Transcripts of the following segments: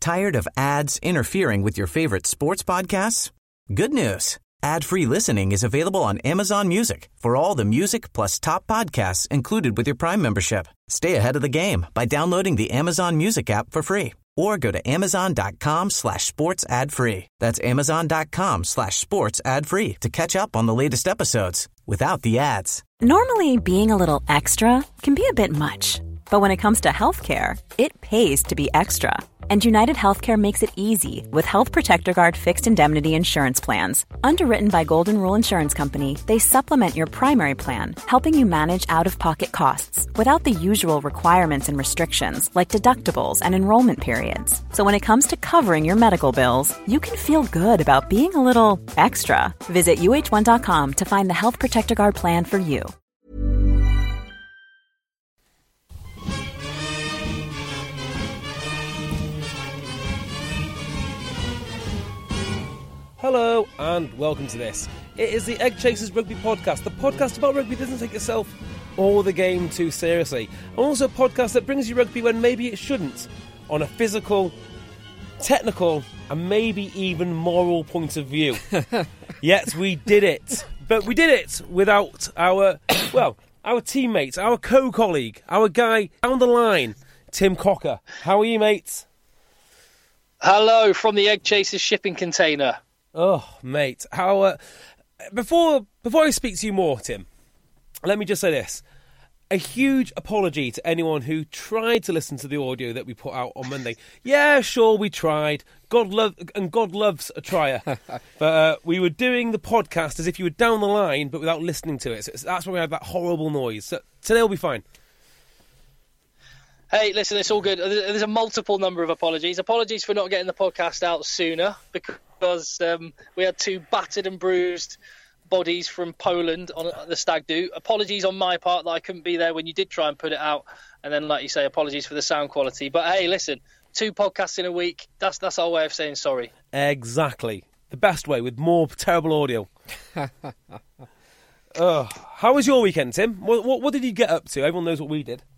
Tired of ads interfering with your favorite sports podcasts? Good news. Ad-free listening is available on Amazon Music for all the music plus top podcasts included with your Prime membership. Stay ahead of the game by downloading the Amazon Music app for free or go to amazon.com/sports ad free. That's amazon.com/sports ad free to catch up on the latest episodes without the ads. Normally, being a little extra can be a bit much, but when it comes to healthcare, it pays to be extra. And United Healthcare makes it easy with Health Protector Guard fixed indemnity insurance plans. Underwritten by Golden Rule Insurance Company, they supplement your primary plan, helping you manage out-of-pocket costs without the usual requirements and restrictions like deductibles and enrollment periods. So when it comes to covering your medical bills, you can feel good about being a little extra. Visit uh1.com to find the Health Protector Guard plan for you. Hello and welcome to this. It is the Egg Chasers Rugby Podcast, the podcast about rugby that doesn't take itself or the game too seriously. And also a podcast that brings you rugby when maybe it shouldn't, on a physical, technical and maybe even moral point of view. Yet we did it. But we did it without our teammate, our co-colleague, our guy down the line, Tim Cocker. How are you, mate? Hello from the Egg Chasers shipping container. Oh, mate, how... Before I speak to you more, Tim, let me just say this. A huge apology to anyone who tried to listen to the audio that we put out on Monday. Yeah, sure, we tried. God loves a trier. But we were doing the podcast as if you were down the line, but without listening to it. So that's why we had that horrible noise. So today will be fine. Hey, listen, it's all good. There's a multiple number of apologies. Apologies for not getting the podcast out sooner because we had two battered and bruised bodies from Poland on the stag do. Apologies on my part that I couldn't be there when you did try and put it out. And then, like you say, apologies for the sound quality. But hey, listen, 2 podcasts in a week, that's our way of saying sorry. Exactly. The best way, with more terrible audio. How was your weekend, Tim? What did you get up to? Everyone knows what we did.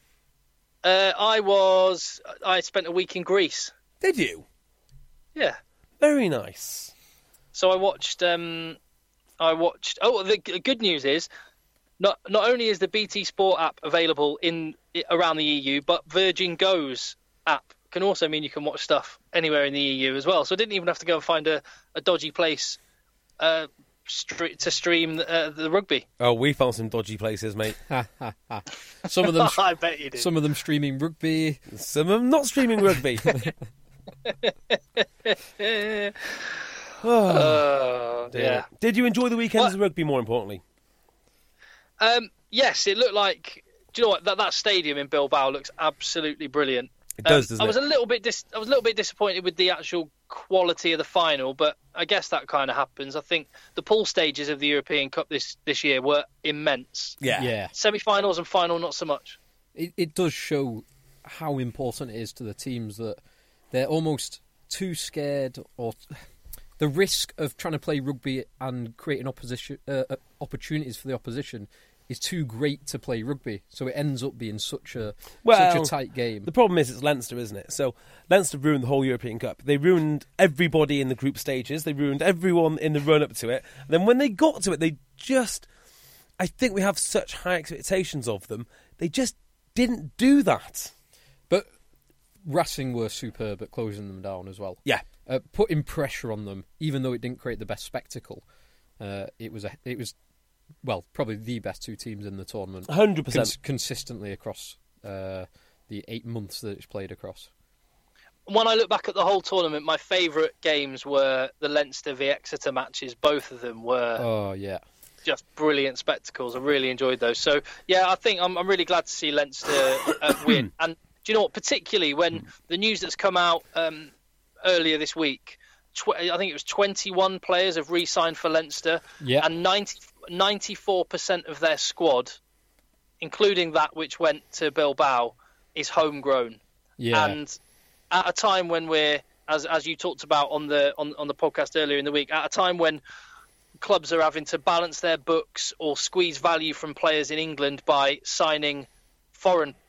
I spent a week in Greece. Did you? Yeah. Very nice. So I watched. The good news is, not only is the BT Sport app available around the EU, but Virgin Go's app can also mean you can watch stuff anywhere in the EU as well. So I didn't even have to go and find a dodgy place to stream the rugby. Oh, we found some dodgy places, mate. Some of them, I bet you did. Some of them streaming rugby, some of them not streaming rugby. Yeah. Did you enjoy the weekends of rugby? More importantly, yes, it looked like. Do you know what that stadium in Bilbao looks absolutely brilliant. It does, doesn't it? I was a little bit disappointed with the actual quality of the final, but I guess that kind of happens. I think the pool stages of the European Cup this year were immense. Yeah. Semi-finals and final, not so much. It does show how important it is to the teams that they're almost too scared, or the risk of trying to play rugby and creating opportunities for the opposition is too great to play rugby, so it ends up being such a tight game. The problem is it's Leinster, isn't it? So Leinster ruined the whole European Cup. They ruined everybody in the group stages. They ruined everyone in the run-up to it. And then when they got to it, I think we have such high expectations of them, they just didn't do that. But Racing were superb at closing them down as well. Yeah. Putting pressure on them, even though it didn't create the best spectacle. It was probably the best 2 teams in the tournament. 100%. Consistently across the 8 months that it's played across. When I look back at the whole tournament, my favourite games were the Leinster v Exeter matches. Both of them were just brilliant spectacles. I really enjoyed those. So, yeah, I think I'm really glad to see Leinster win. And do you know what, particularly when the news that's come out earlier this week, I think it was 21 players have re-signed for Leinster, and 94% of their squad, including that which went to Bilbao, is homegrown. Yeah. And at a time when we're, as you talked about on the podcast earlier in the week, at a time when clubs are having to balance their books or squeeze value from players in England by signing foreign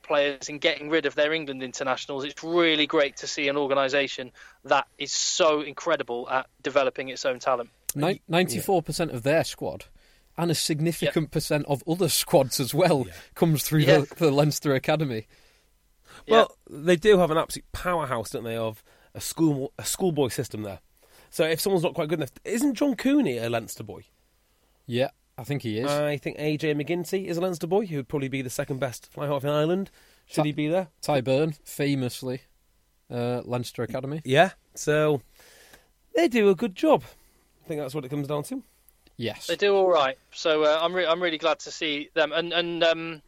players and getting rid of their England internationals. It's really great to see an organisation that is so incredible at developing its own talent. 94% of their squad, and a significant percent of other squads as well, comes through the Leinster Academy. Well, they do have an absolute powerhouse, don't they, of a schoolboy system there. So if someone's not quite good enough... Isn't John Cooney a Leinster boy? Yeah, I think he is. I think AJ McGinty is a Leinster boy, who would probably be the second best fly half in Ireland. Should he be there? Ty Byrne, famously, Leinster Academy. Yeah, so they do a good job. I think that's what it comes down to. Yes. They do all right. So I'm really glad to see them. And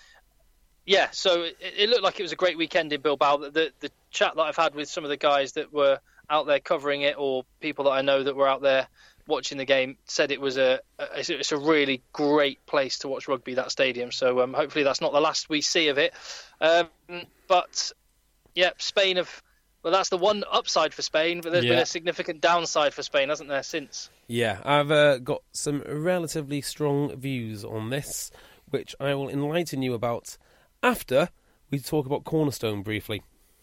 so it looked like it was a great weekend in Bilbao. The chat that I've had with some of the guys that were out there covering it, or people that I know that were out there watching the game, said it was it's a really great place to watch rugby, that stadium. So hopefully that's not the last we see of it. But yeah, Spain have... Well, that's the one upside for Spain, but there's been a significant downside for Spain, hasn't there, since? Yeah, I've got some relatively strong views on this, which I will enlighten you about after we talk about Cornerstone briefly.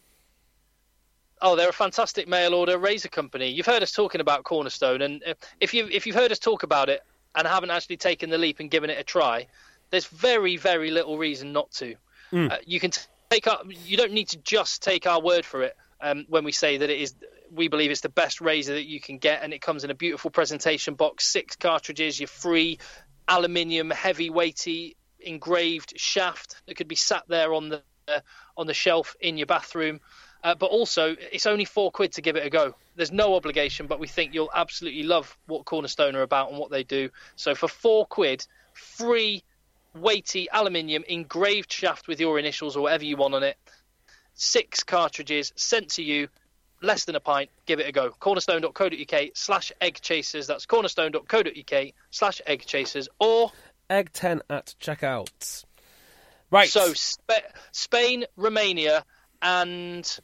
Oh, they're a fantastic mail-order razor company. You've heard us talking about Cornerstone, and if you've heard us talk about it and haven't actually taken the leap and given it a try, there's very, very little reason not to. You can you don't need to just take our word for it. When we say that we believe it's the best razor that you can get, and it comes in a beautiful presentation box, 6 cartridges, your free aluminium, heavy-weighty, engraved shaft that could be sat there on the shelf in your bathroom. But also, it's only £4 to give it a go. There's no obligation, but we think you'll absolutely love what Cornerstone are about and what they do. So for £4, free, weighty aluminium engraved shaft with your initials or whatever you want on it, 6 cartridges sent to you, less than a pint. Give it a go. Cornerstone.co.uk/egg-chasers. That's cornerstone.co.uk/egg-chasers, or Egg10 at checkout. Right. So Spain, Romania, and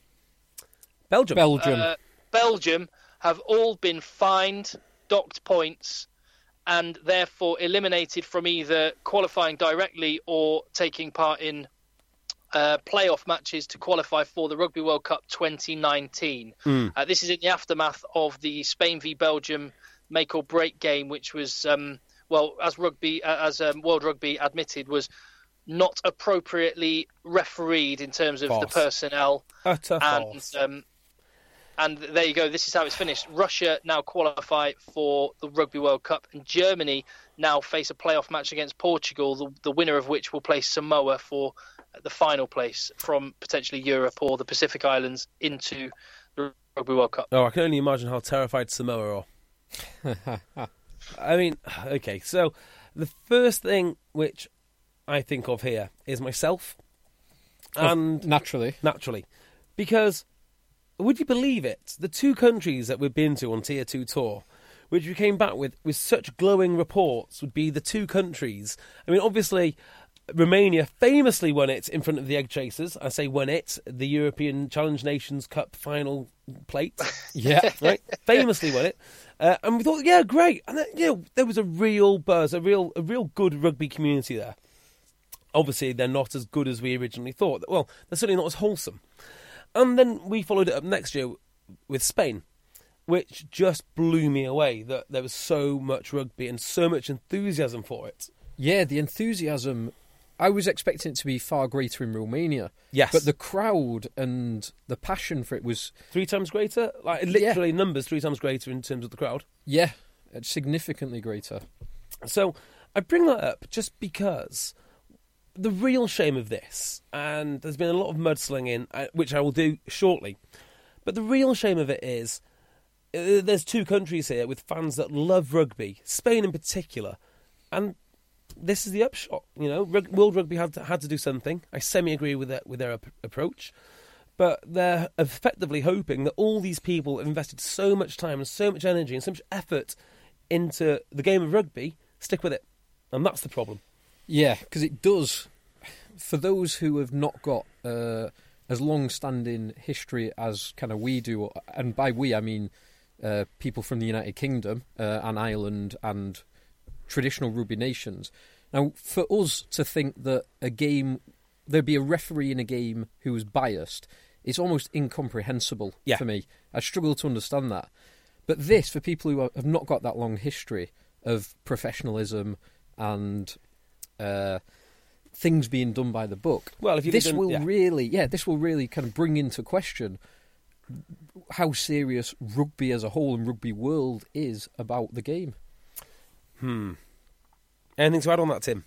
Belgium have all been fined, docked points, and therefore eliminated from either qualifying directly or taking part in playoff matches to qualify for the Rugby World Cup 2019. This is in the aftermath of the Spain v Belgium make or break game, which was, as World Rugby admitted, was not appropriately refereed in terms of the personnel. And there you go. This is how it's finished. Russia now qualify for the Rugby World Cup, and Germany now face a playoff match against Portugal, the winner of which will play Samoa for the final place from potentially Europe or the Pacific Islands into the Rugby World Cup. Oh, I can only imagine how terrified Samoa are. I mean, okay, so the first thing which I think of here is myself. And naturally. Because, would you believe it, the 2 countries that we've been to on Tier 2 tour, which we came back with such glowing reports, would be the 2 countries. I mean, obviously, Romania famously won it in front of the Egg Chasers. I say won it, the European Challenge Nations Cup final plate. Yeah. Right? Famously won it. And we thought, yeah, great. And then, there was a real buzz, a real good rugby community there. Obviously, they're not as good as we originally thought. Well, they're certainly not as wholesome. And then we followed it up next year with Spain, which just blew me away that there was so much rugby and so much enthusiasm for it. Yeah, the enthusiasm... I was expecting it to be far greater in Romania. Yes. But the crowd and the passion for it was... 3 times greater? Like, literally numbers 3 times greater in terms of the crowd? Yeah, significantly greater. So, I bring that up just because the real shame of this, and there's been a lot of mudslinging, which I will do shortly, but the real shame of it is there's 2 countries here with fans that love rugby, Spain in particular, and this is the upshot. World Rugby had to do something. I semi-agree with their approach, but they're effectively hoping that all these people have invested so much time and so much energy and so much effort into the game of rugby, stick with it. And that's the problem. Yeah, because it does, for those who have not got as long-standing history as kind of we do, and by we I mean people from the United Kingdom and Ireland and traditional rugby nations. Now, for us to think that a game there'd be a referee in a game who was biased. It's almost incomprehensible for me. I struggle to understand that. But this, for people who have not got that long history of professionalism and things being done by the book, this will really kind of bring into question how serious rugby as a whole and rugby world is about the game. Anything to add on that, Tim?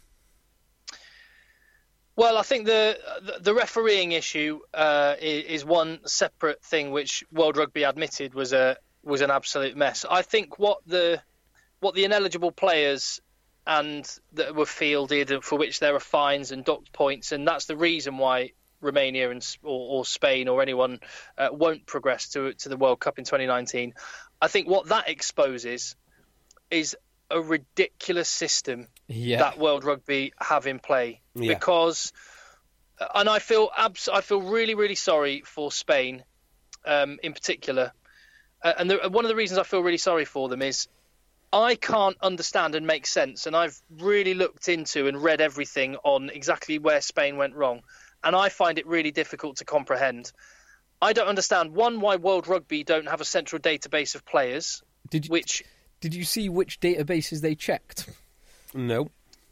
Well, I think the refereeing issue is one separate thing, which World Rugby admitted was an absolute mess. I think what the ineligible players and that were fielded, for which there are fines and docked points, and that's the reason why Romania or Spain or anyone won't progress to the World Cup in 2019. I think what that exposes is a ridiculous system that World Rugby have in play, because, and I feel really, really sorry for Spain in particular, and one of the reasons I feel really sorry for them is I can't understand and make sense, and I've really looked into and read everything on exactly where Spain went wrong, and I find it really difficult to comprehend. I don't understand, one, why World Rugby don't have a central database of players. Did you see which databases they checked? No.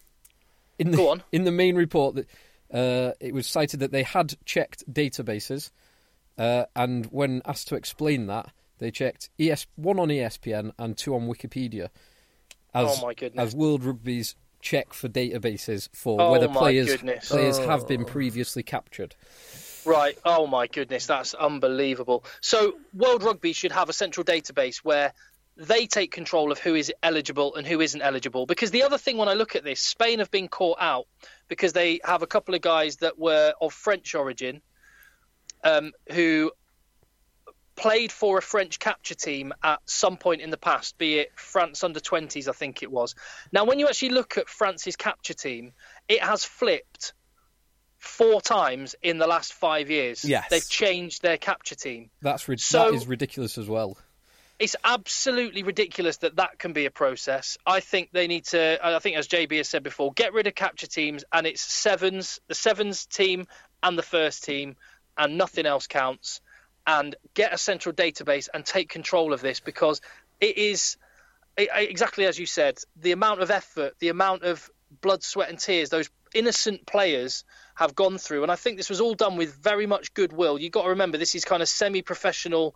Go on. In the main report, that it was cited that they had checked databases, and when asked to explain that, they checked one on ESPN and 2 on Wikipedia. Oh my goodness! As World Rugby's check for databases for whether players have been previously captured. Right. Oh my goodness, that's unbelievable. So World Rugby should have a central database where they take control of who is eligible and who isn't eligible. Because the other thing, when I look at this, Spain have been caught out because they have a couple of guys that were of French origin who played for a French capture team at some point in the past, be it France under-20s, I think it was. Now, when you actually look at France's capture team, it has flipped 4 times in the last 5 years. Yes. They've changed their capture team. That is ridiculous as well. It's absolutely ridiculous that can be a process. I think they need to, as JB has said before, get rid of capture teams, and it's the sevens team and the first team, and nothing else counts. And get a central database and take control of this, because it is, exactly as you said, the amount of effort, the amount of blood, sweat and tears those innocent players have gone through. And I think this was all done with very much goodwill. You've got to remember, this is kind of semi-professional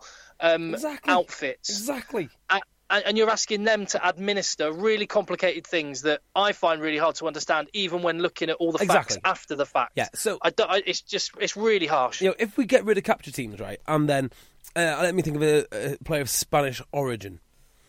outfits. Exactly. And you're asking them to administer really complicated things that I find really hard to understand, even when looking at all the facts after the fact. Yeah, so it's really harsh. You know, if we get rid of capture teams, right, and then let me think of a player of Spanish origin.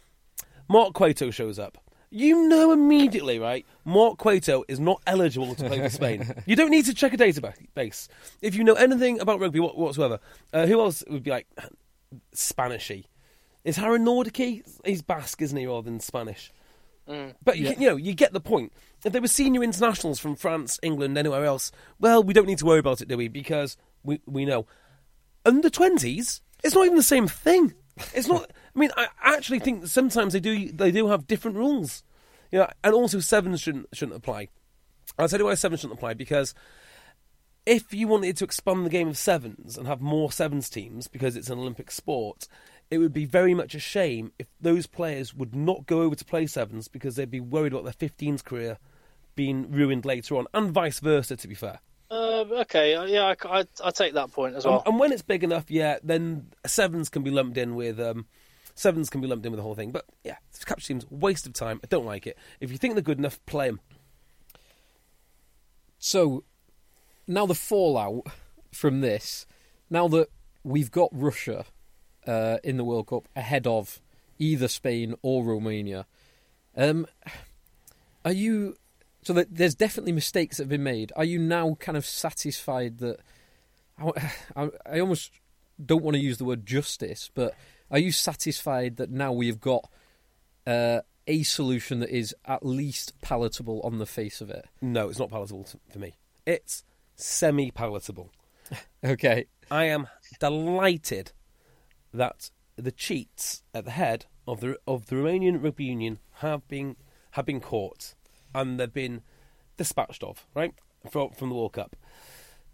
Mark Cueto shows up. You know immediately, right? Mark Cueto is not eligible to play for Spain. You don't need to check a database. If you know anything about rugby whatsoever, who else would be like Spanishy? Is Harry Nordique? He's Basque, isn't he, rather than Spanish? But you get the point. If there were senior internationals from France, England, anywhere else, well, we don't need to worry about it, do we? Because we know. Under 20s, it's not even the same thing. It's not. I mean, I actually think that sometimes they do have different rules. You know, and also sevens shouldn't apply. I'll tell you why sevens shouldn't apply, because if you wanted to expand the game of sevens and have more sevens teams, because it's an Olympic sport, it would be very much a shame if those players would not go over to play sevens because they'd be worried about their 15s career being ruined later on, and vice versa, to be fair. Okay, yeah, I take that point as well. And when it's big enough, then sevens can be lumped in with the whole thing. But yeah, capture teams, waste of time. I don't like it. If you think they're good enough, play them. So now the fallout from this, now that we've got Russia in the World Cup ahead of either Spain or Romania, are you? So there's definitely mistakes that have been made. Are you now kind of satisfied that? I almost don't want to use the word justice, but are you satisfied that now we've got a solution that is at least palatable on the face of it? No, it's not palatable for me. It's semi-palatable. Okay. I am delighted that the cheats at the head of the Romanian Rugby Union have been caught and they've been dispatched of, right, from the World Cup.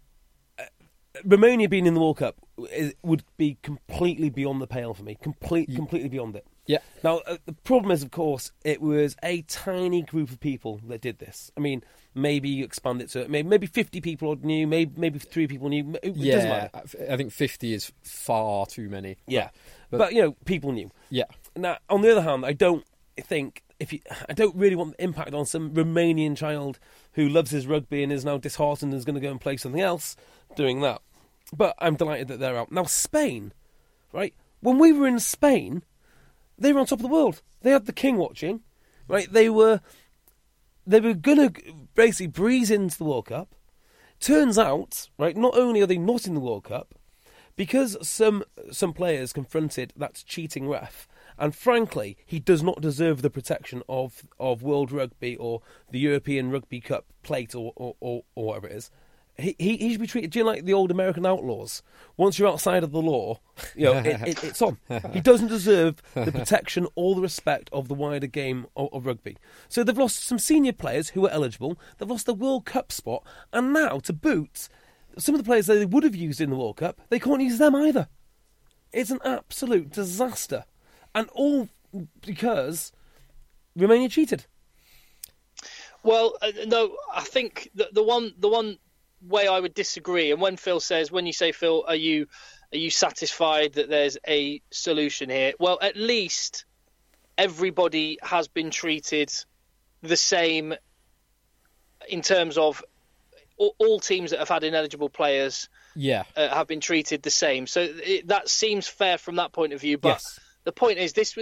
Romania being in the World Cup would be completely beyond the pale for me. Completely beyond it. Yeah. Now, the problem is, of course, it was a tiny group of people that did this. I mean, maybe you expand it to maybe 50 people knew, maybe 3 people knew. It doesn't matter. I think 50 is far too many. Yeah. But people knew. Yeah. Now, on the other hand, I don't really want the impact on some Romanian child who loves his rugby and is now disheartened and is going to go and play something else doing that. But I'm delighted that they're out. Now, Spain, right? When we were in Spain, they were on top of the world. They had the king watching, right? They were going to basically breeze into the World Cup. Turns out, right, not only are they not in the World Cup, because some players confronted that cheating ref, and frankly, he does not deserve the protection of World Rugby or the European Rugby Cup plate or whatever it is. He should be treated like the old American outlaws. Once you're outside of the law, it's on. He doesn't deserve the protection or the respect of the wider game of rugby. So they've lost some senior players who were eligible. They've lost the World Cup spot, and now to boot, some of the players that they would have used in the World Cup, they can't use them either. It's an absolute disaster, and all because Romania cheated. Well, no, I think the one way I would disagree, and when you say, Phil, are you satisfied that there's a solution here? Well, at least everybody has been treated the same in terms of all teams that have had ineligible players have been treated the same. So that seems fair from that point of view. But yes. The point is, this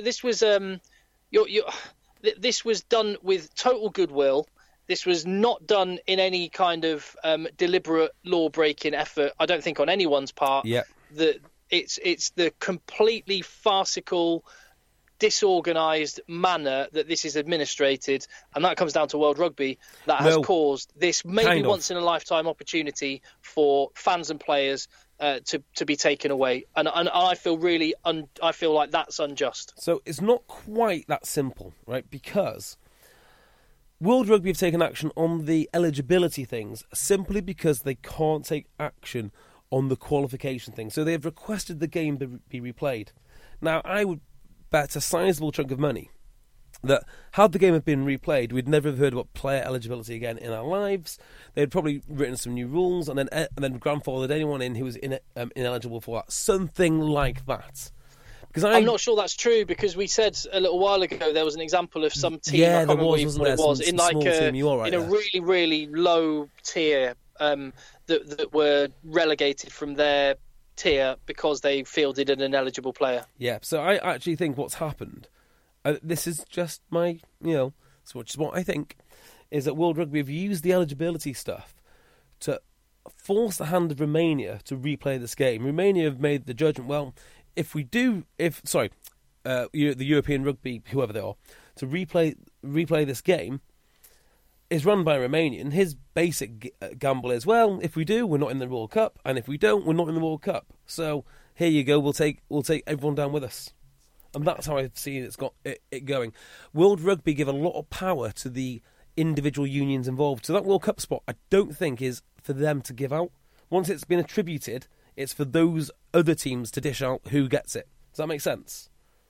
was done with total goodwill. This was not done in any kind of deliberate law-breaking effort, I don't think, on anyone's part. Yeah. It's the completely farcical, disorganised manner that this is administrated, and that comes down to World Rugby, that has caused this maybe once-in-a-lifetime opportunity for fans and players to be taken away. And I feel I feel like that's unjust. So it's not quite that simple, right? Because World Rugby have taken action on the eligibility things simply because they can't take action on the qualification thing. So they have requested the game be replayed. Now, I would bet a sizable chunk of money that had the game have been replayed, we'd never have heard about player eligibility again in our lives. They'd probably written some new rules and then grandfathered anyone in who was ineligible for that. Something like that. I'm not sure that's true, because we said a little while ago there was an example of some team. Yeah, I can't remember what it was. In like a really, really low tier that were relegated from their tier because they fielded an ineligible player. Yeah, so I actually think what's happened, this is just my, which is what I think, is that World Rugby have used the eligibility stuff to force the hand of Romania to replay this game. Romania have made the judgment, well, the European Rugby, whoever they are, to replay this game is run by a Romanian. His basic gamble is, well, if we do, we're not in the World Cup, and if we don't, we're not in the World Cup. So here you go, we'll take everyone down with us, and that's how I've seen it going. World Rugby give a lot of power to the individual unions involved. So that World Cup spot, I don't think is for them to give out. Once it's been attributed, it's for those other teams to dish out who gets it. Does that make sense?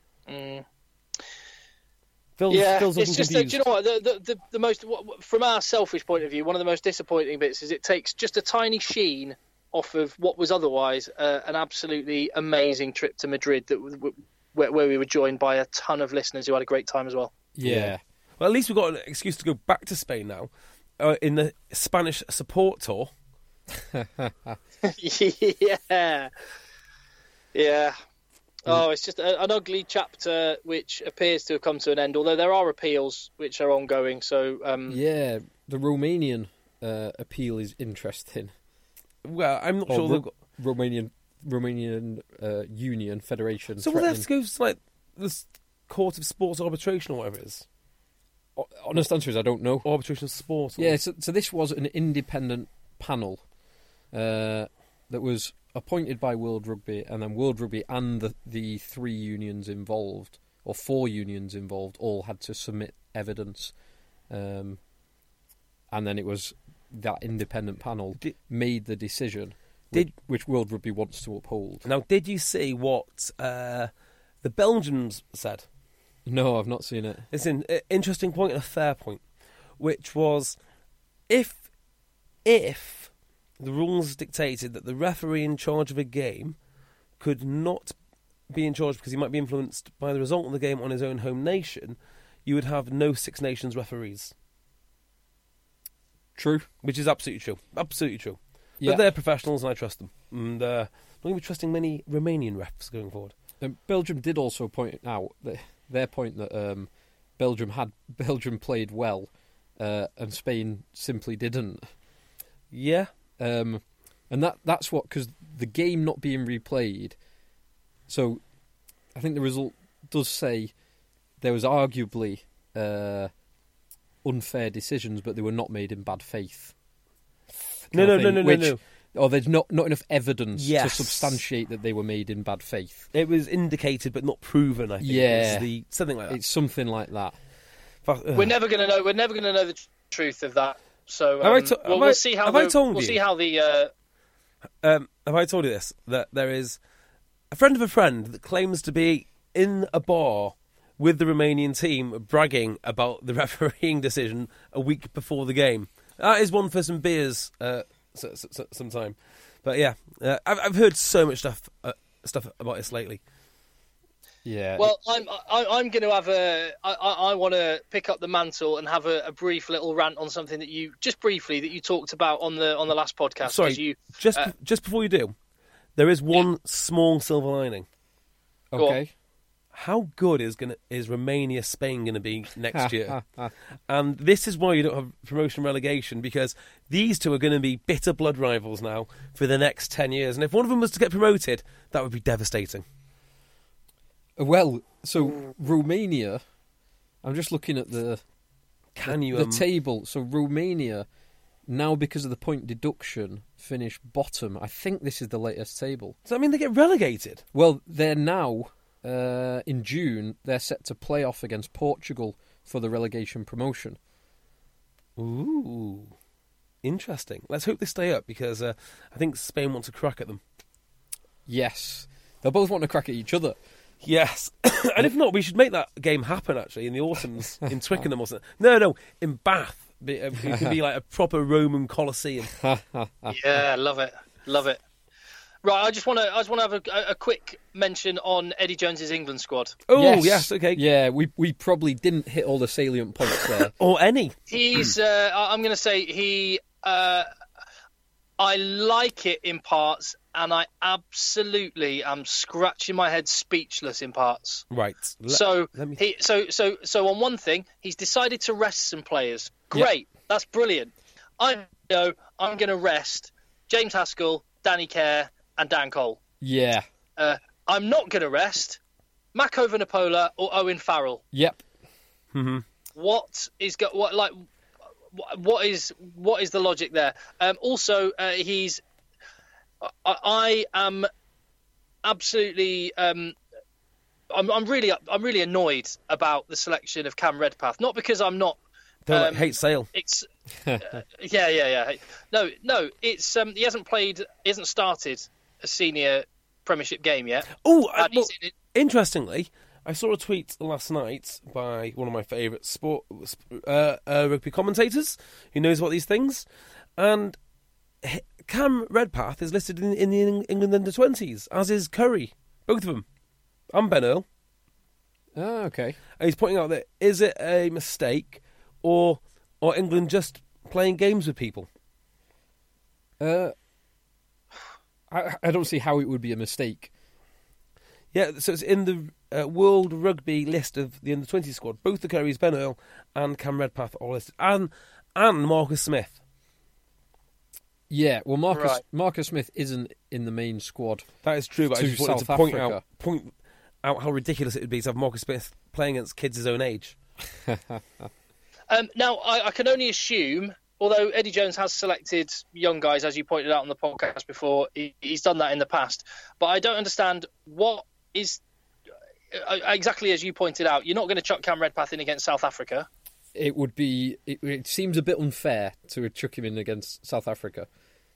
Phil's it's just do you know what the most, from our selfish point of view, one of the most disappointing bits is it takes just a tiny sheen off of what was otherwise an absolutely amazing trip to Madrid where we were joined by a ton of listeners who had a great time as well. Yeah. Well, at least we've got an excuse to go back to Spain now in the Spanish support tour. Yeah. Oh, it's just an ugly chapter which appears to have come to an end, although there are appeals which are ongoing. So the Romanian appeal is interesting. Well, I'm not sure they've got Romanian Union Federation. So we'll have to go to like the Court of Sports Arbitration or whatever it is. Honest answer is I don't know. Arbitration of sport. Yeah, so this was an independent panel that was appointed by World Rugby, and then World Rugby and the 3 unions involved, or 4 unions involved, all had to submit evidence. And then it was that independent panel made the decision which World Rugby wants to uphold. Now, did you see what the Belgians said? No, I've not seen it. It's an interesting point and a fair point, which was if the rules dictated that the referee in charge of a game could not be in charge because he might be influenced by the result of the game on his own home nation, you would have no Six Nations referees. True. Which is absolutely true. Absolutely true. Yeah. But they're professionals and I trust them. And I'm not going to be trusting many Romanian refs going forward. Belgium did also point out their point that Belgium played well and Spain simply didn't. Yeah. And that's what, because the game not being replayed, so I think the result does say there was arguably unfair decisions, but they were not made in bad faith. No. Or there's not enough evidence to substantiate that they were made in bad faith. It was indicated but not proven, I think. Yeah. Something like that. It's something like that. We're never going to know. We're never going to know the truth of that. So we'll see how. See how the. Have I told you this? That there is a friend of a friend that claims to be in a bar with the Romanian team, bragging about the refereeing decision a week before the game. That is one for some beers sometime. But yeah, I've heard so much stuff about this lately. Yeah. Well, I'm going to have I want to pick up the mantle and have a brief little rant on something that you talked about on the last podcast. Sorry, just before you do, there is one small silver lining. Okay. How good is Romania Spain going to be next year? And this is why you don't have promotion relegation, because these two are going to be bitter blood rivals now for the next 10 years. And if one of them was to get promoted, that would be devastating. Well, so Romania, I'm just looking at the table. So Romania, now because of the point deduction, finish bottom. I think this is the latest table. Does that mean they get relegated? Well, they're now, in June, they're set to play off against Portugal for the relegation promotion. Ooh, interesting. Let's hope they stay up, because I think Spain wants a crack at them. Yes. They'll both want to crack at each other. Yes, and if not, we should make that game happen, actually, in the autumns, in Twickenham or something. No, in Bath. It could be like a proper Roman Colosseum. Yeah, love it. Right, I just want to have a quick mention on Eddie Jones's England squad. Oh, yes, okay. Yeah, we probably didn't hit all the salient points there. Or any. He's, I'm going to say I like it in parts, and I absolutely am scratching my head speechless in parts. Right. So on one thing, he's decided to rest some players. Great. Yep. That's brilliant. I know I'm going to rest James Haskell, Danny Kerr, and Dan Cole. Yeah. I'm not going to rest Mako Vunipola or Owen Farrell. Yep. Mm-hmm. What is the logic there? Also, I am absolutely. I'm really annoyed about the selection of Cam Redpath. Not because I'm not. Don't hate Sale. It's yeah. No. It's he hasn't started a senior Premiership game yet. Oh, interestingly, I saw a tweet last night by one of my favourite rugby commentators who knows about these things, and Cam Redpath is listed in the England under-20s, as is Curry, both of them, and Ben Earl. Oh, okay. And he's pointing out that is it a mistake, or England just playing games with people? I don't see how it would be a mistake. Yeah, so it's in the World Rugby list of the under-20 squad. Both the Currys, Ben Earl and Cam Redpath, are listed, and Marcus Smith. Yeah, well, Marcus Smith isn't in the main squad. That is true, but I just wanted to point out how ridiculous it would be to have Marcus Smith playing against kids his own age. Now, I can only assume, although Eddie Jones has selected young guys, as you pointed out on the podcast before, he's done that in the past. But I don't understand what is exactly as you pointed out. You're not going to chuck Cam Redpath in against South Africa. It would be. It seems a bit unfair to chuck him in against South Africa.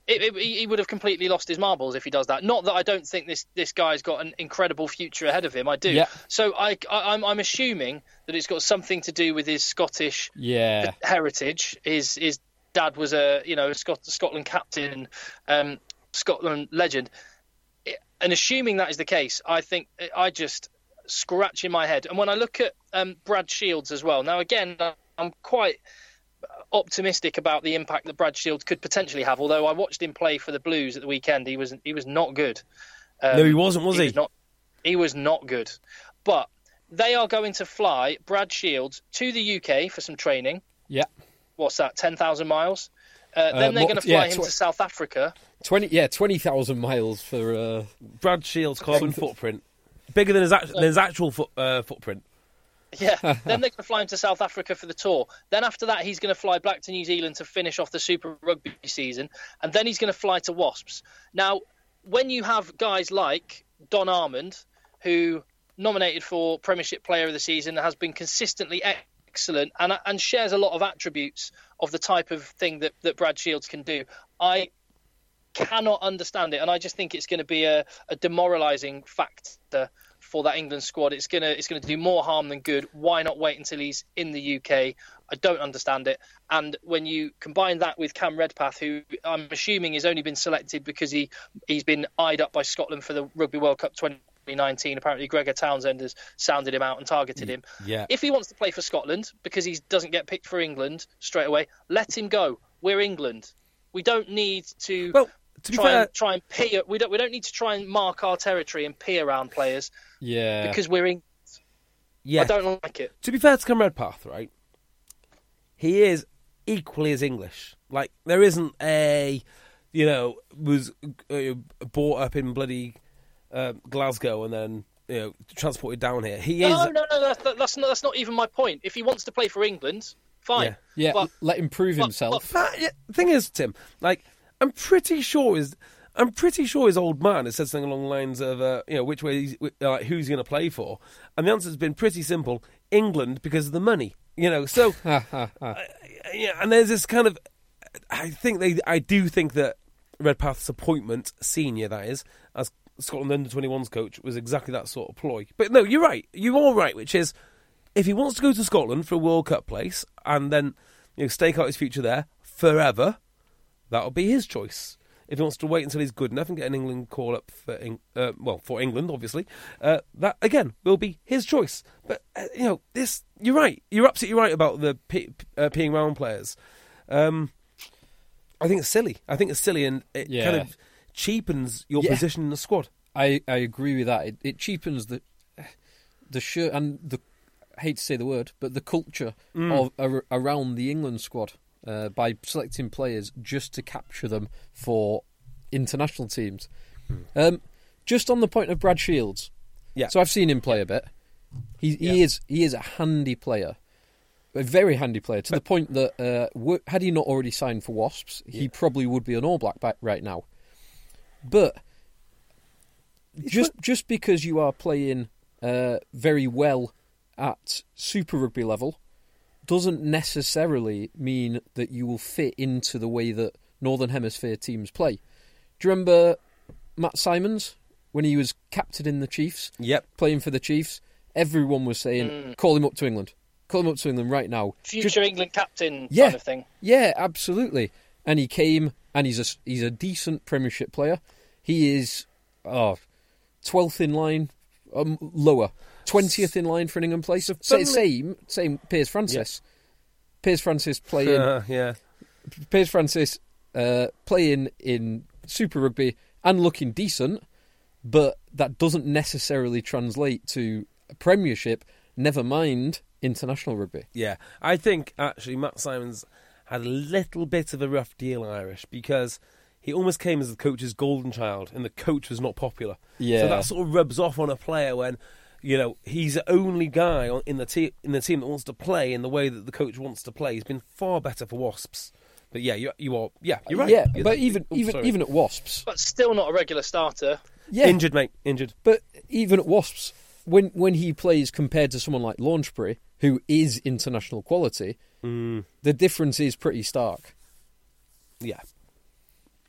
He would have completely lost his marbles if he does that. Not that I don't think this guy's got an incredible future ahead of him. I do. Yeah. So I'm assuming that it's got something to do with his Scottish heritage. His dad was a Scotland captain, Scotland legend. And assuming that is the case, I think I just scratch in my head. And when I look at Brad Shields as well, now again, I'm quite optimistic about the impact that Brad Shields could potentially have. Although I watched him play for the Blues at the weekend, he was not good. No, he wasn't, was he? He was not good. But they are going to fly Brad Shields to the UK for some training. Yeah. What's that? 10,000 miles. Then they're going to fly him to South Africa. 20,000 miles for Brad Shields' carbon footprint, bigger than his actual footprint. Yeah, then they're going to fly him to South Africa for the tour. Then after that, he's going to fly back to New Zealand to finish off the Super Rugby season. And then he's going to fly to Wasps. Now, when you have guys like Don Armand, who nominated for Premiership Player of the Season, has been consistently excellent and shares a lot of attributes of the type of thing that Brad Shields can do, I cannot understand it. And I just think it's going to be a demoralising factor for that England squad. It's going to do more harm than good. Why not wait until he's in the UK? I don't understand it. And when you combine that with Cam Redpath, who I'm assuming has only been selected because he's been eyed up by Scotland for the Rugby World Cup 2019. Apparently Gregor Townsend has sounded him out and targeted him. Yeah. If he wants to play for Scotland because he doesn't get picked for England straight away, let him go. We're England. We don't need to... Well, to be fair, try and pee. We don't need to try and mark our territory and pee around players. Yeah, because we're in. Yeah, I don't like it. To be fair to Cam Redpath, right? He is equally as English. Like there isn't was brought up in bloody Glasgow and then transported down here. No, that's not even my point. If he wants to play for England, fine. Yeah, but let him prove himself. The thing is, Tim, like. I'm pretty sure his old man has said something along the lines of, which way who's going to play for, and the answer's been pretty simple: England, because of the money. So and there's this kind of, I do think that Redpath's appointment, senior that is, as Scotland under-21s coach, was exactly that sort of ploy. But no, you're right. You're all right, which is, if he wants to go to Scotland for a World Cup place and then stake out his future there forever. That'll be his choice. If he wants to wait until he's good enough and get an England call up for England, obviously, that again will be his choice. But this, you're right. You're absolutely right about the peeing round players. I think it's silly. And it kind of cheapens your position in the squad. I agree with that. It cheapens the shirt and the, I hate to say the word, but the culture of around the England squad. By selecting players just to capture them for international teams. Just on the point of Brad Shields, so I've seen him play a bit. He is a handy player, a very handy player, to the point that had he not already signed for Wasps, he probably would be an All Black back right now. But just because you are playing very well at Super Rugby level doesn't necessarily mean that you will fit into the way that Northern Hemisphere teams play. Do you remember Matt Simons when he was captain in the Chiefs? Yep. Playing for the Chiefs? Everyone was saying, call him up to England. Call him up to England right now. Future England captain kind of thing. Yeah, absolutely. And he came, and he's a decent Premiership player. He is 12th in line, lower. 20th in line for an England place. Same Piers Francis. Yeah. Piers Francis playing. Piers Francis playing in Super Rugby and looking decent, but that doesn't necessarily translate to a Premiership, never mind international rugby. Yeah, I think actually Matt Simons had a little bit of a rough deal, Irish, because he almost came as the coach's golden child and the coach was not popular. Yeah. So that sort of rubs off on a player when he's the only guy in the team that wants to play in the way that the coach wants to play. He's been far better for Wasps. But you're right. Yeah, but even at Wasps, but still not a regular starter. Yeah, injured, mate, injured. But even at Wasps, when he plays compared to someone like Launchbury, who is international quality, the difference is pretty stark. Yeah,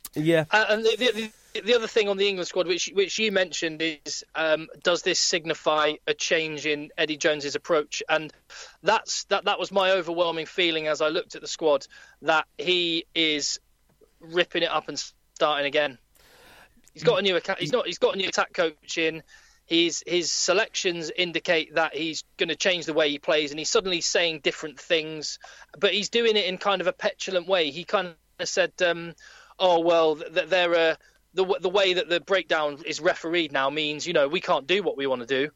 Yeah. And the other thing on the England squad, which you mentioned, is does this signify a change in Eddie Jones's approach? And that was my overwhelming feeling as I looked at the squad, that he is ripping it up and starting again. He's got a new attack coach in. His selections indicate that he's going to change the way he plays, and he's suddenly saying different things, but he's doing it in kind of a petulant way. He kind of said, "Oh well, the way that the breakdown is refereed now means we can't do what we want to do,"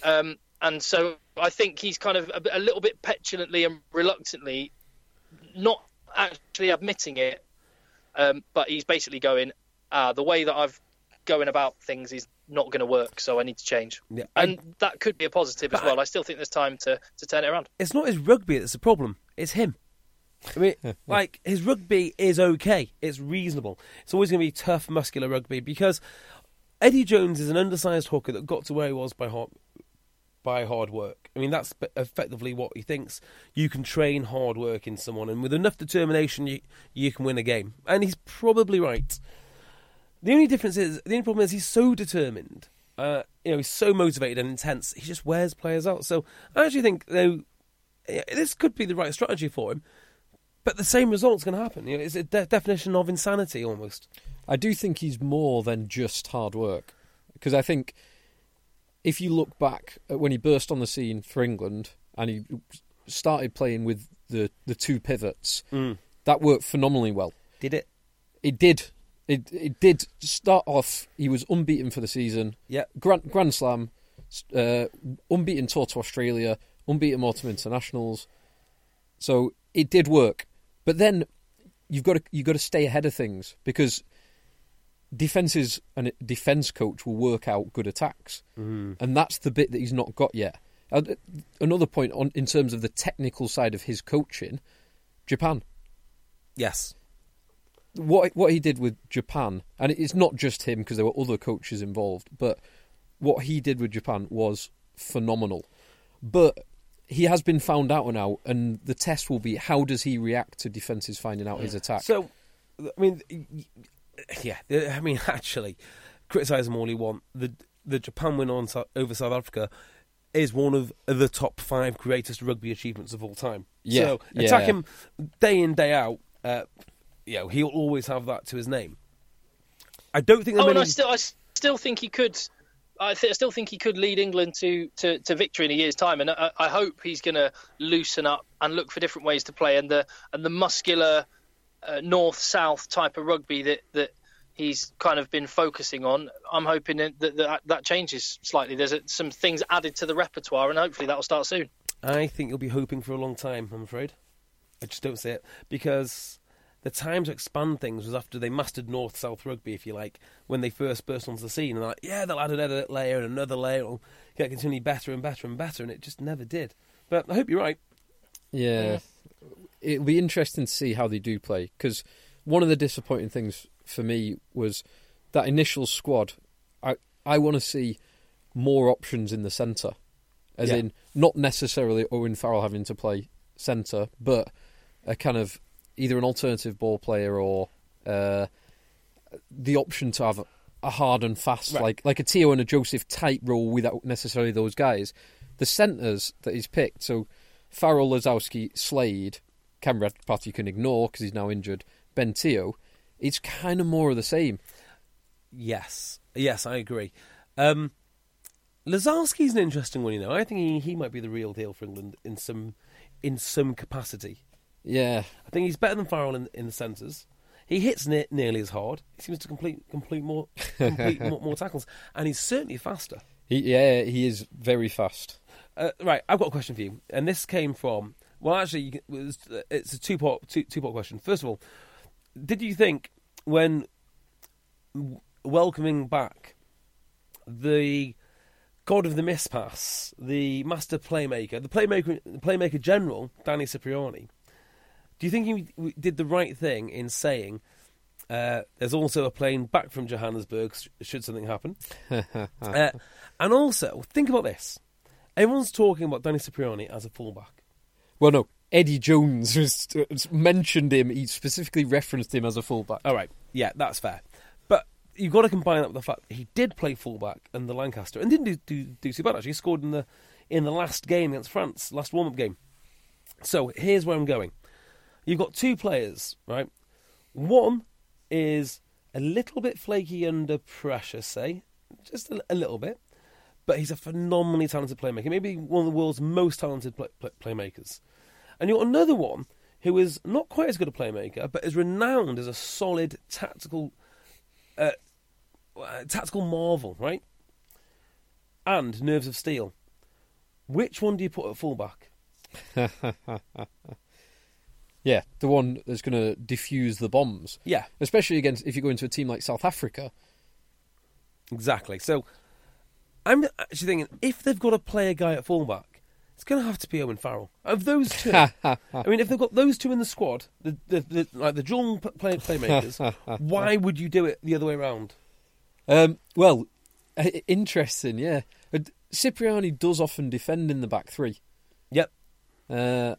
and so I think he's kind of a little bit petulantly and reluctantly, not actually admitting it, but he's basically going, the way that I've going about things is not going to work, so I need to change. Yeah, and that could be a positive as well. I still think there's time to turn it around. It's not his rugby that's the problem, it's him. I mean, his rugby is okay, it's reasonable. It's always going to be tough, muscular rugby, because Eddie Jones is an undersized hooker that got to where he was by hard work. I mean, that's effectively what he thinks. You can train hard work in someone, and with enough determination, you can win a game. And he's probably right. The only problem is he's so determined. He's so motivated and intense. He just wears players out. So I actually think this could be the right strategy for him, but the same result's going to happen. It's a definition of insanity almost. I do think he's more than just hard work, because I think if you look back at when he burst on the scene for England and he started playing with the two pivots, that worked phenomenally well. Did it? It did. It did start off. He was unbeaten for the season. Yeah, Grand Slam, unbeaten tour to Australia, unbeaten autumn internationals. So it did work, but then you've got to stay ahead of things, because defenses and a defense coach will work out good attacks, and that's the bit that he's not got yet. Another point in terms of the technical side of his coaching, Japan. Yes. What he did with Japan, and it's not just him because there were other coaches involved, but what he did with Japan was phenomenal. But he has been found out now, and the test will be, how does he react to defences finding out his attack? So, I mean, actually, criticise him all you want. The Japan win over South Africa is one of the top 5 greatest rugby achievements of all time. Yeah, so attack him day in, day out. He'll always have that to his name. I don't think. I still think he could. I still think he could lead England to victory in a year's time, and I hope he's going to loosen up and look for different ways to play, and the muscular north-south type of rugby that he's kind of been focusing on. I'm hoping that changes slightly. There's some things added to the repertoire, and hopefully that'll start soon. I think you'll be hoping for a long time, I'm afraid. I just don't see it, because the time to expand things was after they mastered north-south rugby, if you like, when they first burst onto the scene. And they'll add another layer and another layer. It'll get continually better and better and better, and it just never did. But I hope you're right. Yeah. It'll be interesting to see how they do play, because one of the disappointing things for me was that initial squad. I want to see more options in the centre, as in not necessarily Owen Farrell having to play centre, but a kind of either an alternative ball player or the option to have a hard and fast, right, like a Teo and a Joseph type role without necessarily those guys. The centres that he's picked, so Farrell, Lazowski, Slade, Cam Redpath you can ignore because he's now injured, Ben Teo, it's kind of more of the same. Yes, I agree. Lazowski's an interesting one, I think he might be the real deal for England in some capacity. Yeah. I think he's better than Farrell in the centres. He hits nearly as hard. He seems to complete more tackles, and he's certainly faster. He is very fast. Right, I've got a question for you, and this came from. Well, actually, it's a two-part question. First of all, did you think when welcoming back the god of the mispass, the master playmaker, the playmaker general, Danny Cipriani, do you think he did the right thing in saying there's also a plane back from Johannesburg should something happen? And also, think about this. Everyone's talking about Danny Cipriani as a fullback. Well, no. Eddie Jones mentioned him. He specifically referenced him as a fullback. All right. Yeah, that's fair. But you've got to combine that with the fact that he did play fullback in the Lancaster and didn't do too bad, actually. He scored in the last game against France, last warm-up game. So here's where I'm going. You've got two players, right? One is a little bit flaky under pressure, say. Just a little bit. But he's a phenomenally talented playmaker. Maybe one of the world's most talented playmakers. And you've got another one who is not quite as good a playmaker, but is renowned as a solid tactical marvel, right? And nerves of steel. Which one do you put at fullback? Yeah, the one that's going to defuse the bombs. Yeah. Especially if you go into a team like South Africa. Exactly. So I'm actually thinking, if they've got to play a guy at fullback, it's going to have to be Owen Farrell. Of those two, I mean, if they've got those two in the squad, the dual playmakers, why would you do it the other way around? Well, interesting, yeah. Cipriani does often defend in the back three. Yep. I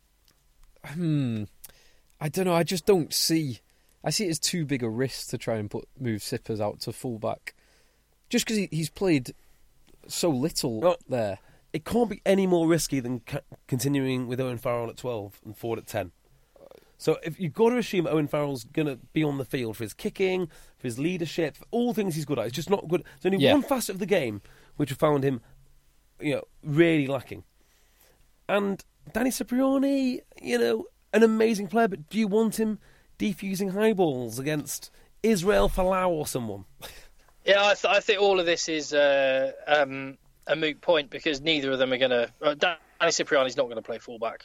don't know. I just don't see. I see it as too big a risk to try and move Sippers out to fullback, just because he's played so little there. It can't be any more risky than continuing with Owen Farrell at 12 and Ford at 10. So if you've got to assume Owen Farrell's going to be on the field for his kicking, for his leadership, for all things he's good at. It's just not good. There's only one facet of the game which have found him, really lacking. And Danny Cipriani, an amazing player, but do you want him defusing high balls against Israel Folau or someone? Yeah, I think all of this is a moot point because neither of them are going to... Danny Cipriani's not going to play fullback.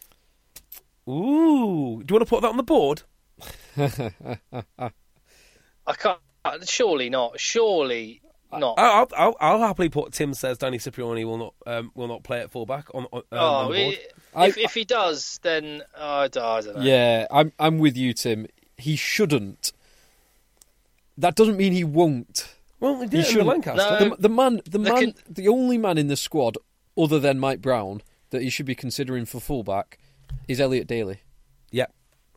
Ooh, do you want to put that on the board? I can't. Surely not. Surely not. I'll happily put Tim says Danny Cipriani will not play at fullback on the board. If he does, then I don't know. Yeah, I'm with you, Tim. He shouldn't. That doesn't mean he won't. Well, he did in the Lancaster. No, the only man in the squad other than Mike Brown that he should be considering for fullback is Elliot Daly. Yeah.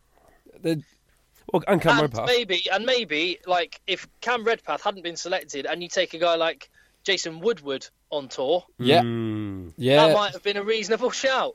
And Cam Redpath. Maybe, like, if Cam Redpath hadn't been selected and you take a guy like Jason Woodward on tour, yeah, that might have been a reasonable shout.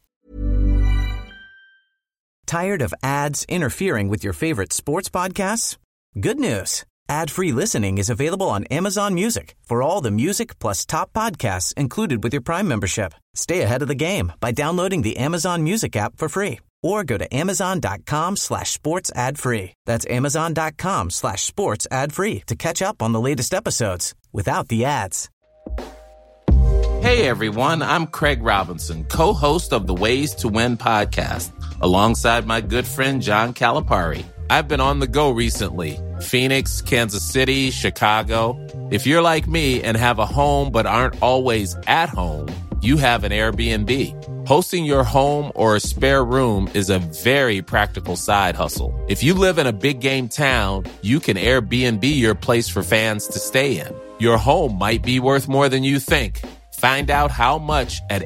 Tired of ads interfering with your favorite sports podcasts? Good news. Ad-free listening is available on Amazon Music for all the music plus top podcasts included with your Prime membership. Stay ahead of the game by downloading the Amazon Music app for free or go to amazon.com/sports ad free. That's amazon.com/sports ad free to catch up on the latest episodes without the ads. Hey everyone, I'm Craig Robinson, co-host of the Ways to Win podcast, alongside my good friend John Calipari. I've been on the go recently. Phoenix, Kansas City, Chicago. If you're like me and have a home but aren't always at home, you have an Airbnb. Hosting your home or a spare room is a very practical side hustle. If you live in a big game town, you can Airbnb your place for fans to stay in. Your home might be worth more than you think. Find out how much at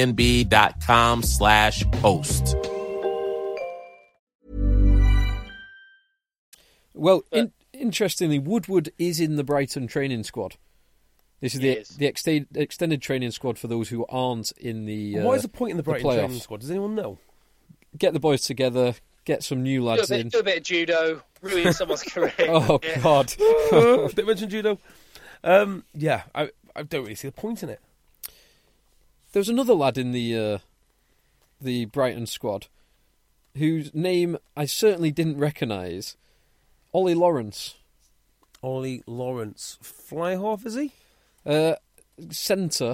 airbnb.com/host. Well, interestingly, Woodward is in the Brighton training squad. This is the extended training squad for those who aren't in the what is the point in the Brighton training squad? Does anyone know? Get the boys together, get some new lads in. Do a bit of judo, ruin someone's career. Oh, yeah. God. They mentioned judo. I don't really see the point in it. There was another lad in the Brighton squad whose name I certainly didn't recognise. Ollie Lawrence. Ollie Lawrence. Fly half, is he? Centre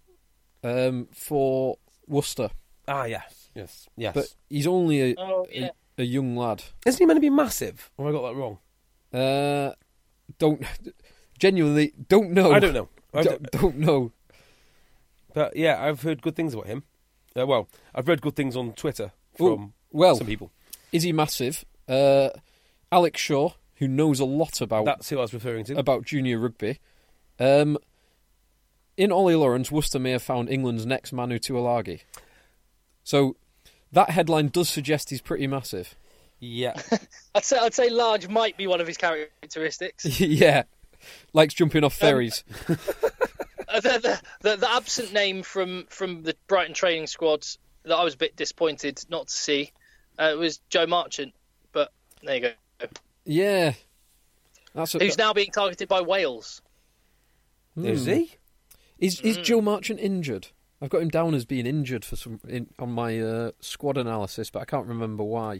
for Worcester. Ah, yes. But he's only a young lad. Isn't he meant to be massive? Or have I got that wrong? Don't know. I don't know. Don't know. But yeah, I've heard good things about him. I've read good things on Twitter from some people. Is he massive? Alex Shaw, who knows a lot about... That's who I was referring to. ...about junior rugby. In Ollie Lawrence, Worcester may have found England's next Manu Tuilagi. So that headline does suggest he's pretty massive. Yeah. I'd say large might be one of his characteristics. Yeah, likes jumping off ferries. The absent name from the Brighton training squads that I was a bit disappointed not to see was Joe Marchant, but there you go. Yeah. Who's now being targeted by Wales. Is he? Is Joe Marchant injured? I've got him down as being injured on my squad analysis, but I can't remember why.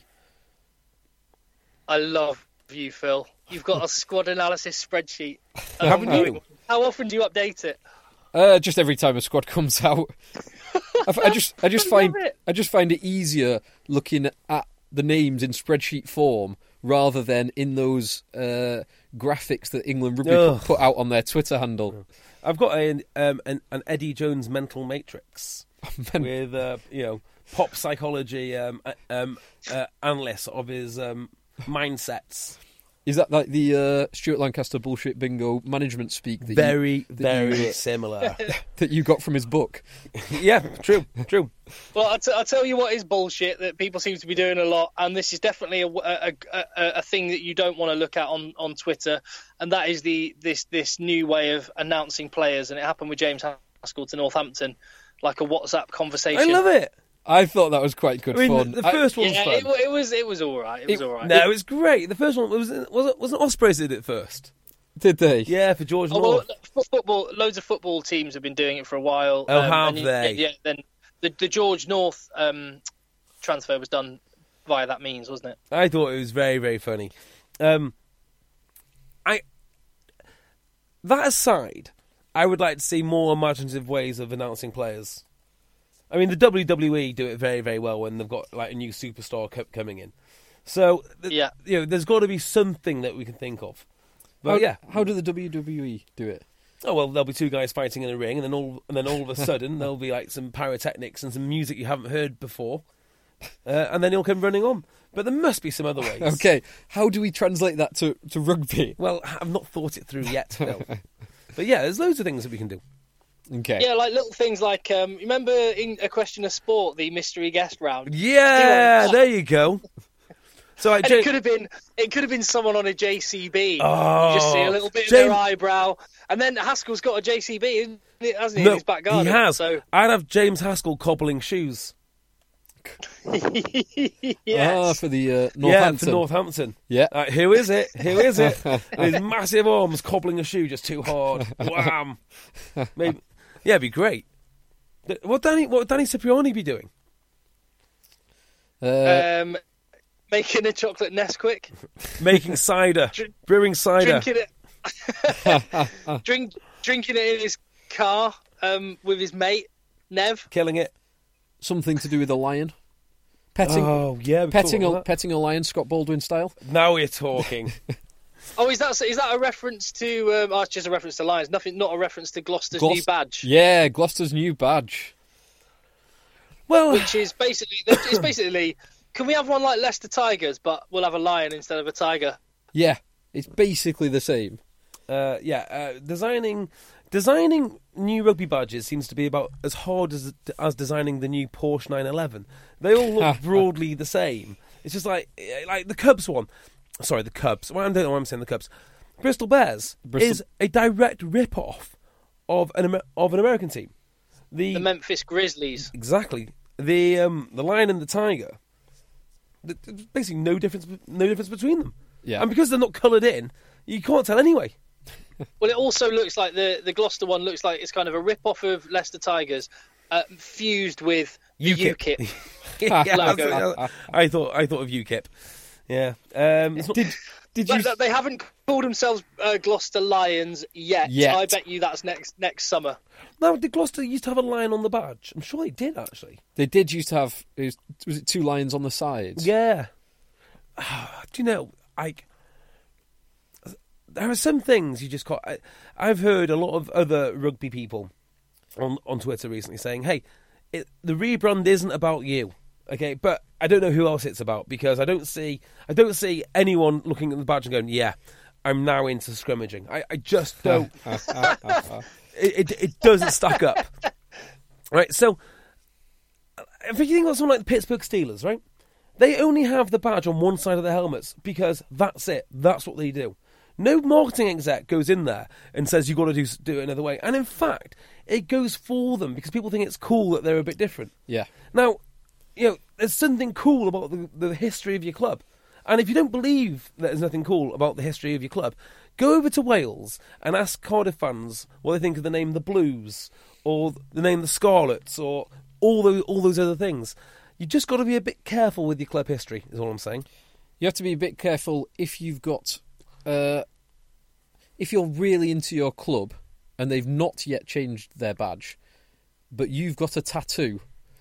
I love you, Phil. You've got a squad analysis spreadsheet. Haven't you? How often do you update it? Just every time a squad comes out. I just find it easier looking at the names in spreadsheet form rather than in those graphics that England Rugby put out on their Twitter handle. I've got an Eddie Jones mental matrix with pop psychology analysts of his mindsets. Is that like the Stuart Lancaster bullshit bingo management speak? Very similar. That you got from his book. Yeah, true. Well, I'll tell you what is bullshit that people seem to be doing a lot, and this is definitely a thing that you don't want to look at on Twitter, and that is this new way of announcing players, and it happened with James Haskell to Northampton, like a WhatsApp conversation. I love it. I thought that was quite good fun. The first one was fun. It was all right. It was all right. No, it was great. The first one wasn't Ospreys did it first. Did they? Yeah, for George North. Football. Loads of football teams have been doing it for a while. Oh, have they? Yeah. Then the George North transfer was done via that means, wasn't it? I thought it was very, very funny. That aside, I would like to see more imaginative ways of announcing players. I mean, the WWE do it very, very well when they've got like a new superstar coming in. So, there's got to be something that we can think of. But how do the WWE do it? Oh well, there'll be two guys fighting in a ring, and then all of a sudden there'll be like some pyrotechnics and some music you haven't heard before, and then he'll come running on. But there must be some other ways. Okay, how do we translate that to rugby? Well, I've not thought it through yet, Phil. But yeah, there's loads of things that we can do. Okay. Yeah, like little things like, remember in A Question of Sport, the mystery guest round? Yeah, there you go. So it could have been someone on a JCB. Oh, you just see a little bit of their eyebrow, and then Haskell's got a JCB, hasn't he, in his back garden? He has. So I'd have James Haskell cobbling shoes. Yes. For the Northampton. Yeah, for Northampton. Yeah. Who is it? His massive arms cobbling a shoe just too hard. Wham! Maybe. Yeah, it'd be great. What would Danny Cipriani be doing? Making a chocolate Nesquik. Making cider. Brewing cider. Drinking it in his car with his mate, Nev. Killing it. Something to do with a lion. Petting a lion, Scott Baldwin style. Now we're talking. Oh, is that a reference to? It's just a reference to lions. Not a reference to Gloucester's new badge. Yeah, Gloucester's new badge. Well, which is basically, can we have one like Leicester Tigers, but we'll have a lion instead of a tiger? Yeah, it's basically the same. Designing new rugby badges seems to be about as hard as designing the new Porsche 911. They all look broadly the same. It's just like the Cubs one. Sorry, the Cubs. Well, I don't know why I'm saying the Cubs. Bristol Bears is a direct rip-off of an American team. The Memphis Grizzlies. Exactly. The lion and the tiger. There's basically no difference between them. Yeah. And because they're not coloured in, you can't tell anyway. Well, it also looks like the Gloucester one looks like it's kind of a rip-off of Leicester Tigers, fused with UKIP. logo. I thought of UKIP. Yeah. Did you? They haven't called themselves Gloucester Lions yet. I bet you that's next summer. No, did Gloucester used to have a lion on the badge? I'm sure they did, actually. They did used to have. Was it two lions on the sides? Yeah. Do you know? There are some things you just can't. I've heard a lot of other rugby people on Twitter recently saying, "Hey, the rebrand isn't about you." Okay, but I don't know who else it's about, because I don't see anyone looking at the badge and going, "Yeah, I'm now into scrimmaging." I just don't. It doesn't stack up, right? So, if you think about someone like the Pittsburgh Steelers, right? They only have the badge on one side of their helmets because that's it. That's what they do. No marketing exec goes in there and says you've got to do it another way. And in fact, it goes for them because people think it's cool that they're a bit different. Yeah. Now, there's something cool about the history of your club. And if you don't believe that there's nothing cool about the history of your club, go over to Wales and ask Cardiff fans what they think of the name the Blues or the name the Scarlets or all those other things. You just got to be a bit careful with your club history, is all I'm saying. You have to be a bit careful if you've got... if you're really into your club and they've not yet changed their badge, but you've got a tattoo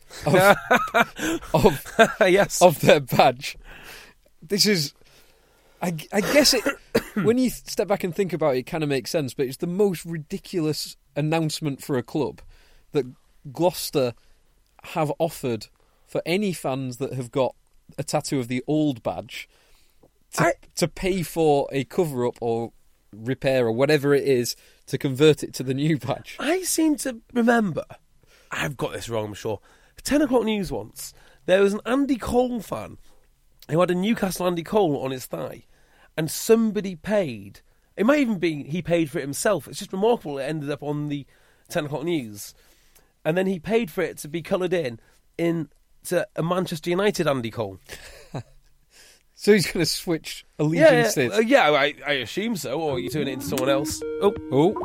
of yes. of their badge. This is... I guess it... when you step back and think about it, it kind of makes sense, but it's the most ridiculous announcement for a club that Gloucester have offered for any fans that have got a tattoo of the old badge to pay for a cover-up or repair or whatever it is to convert it to the new badge. I seem to remember, I've got this wrong, I'm sure, 10 o'clock news once, there was an Andy Cole fan who had a Newcastle Andy Cole on his thigh, and somebody paid, it might even be he paid for it himself, it's just remarkable it ended up on the 10 o'clock news, and then he paid for it to be coloured in to a Manchester United Andy Cole. So he's going to switch allegiances? Yeah, I assume so, or you turn it into someone else. Oh.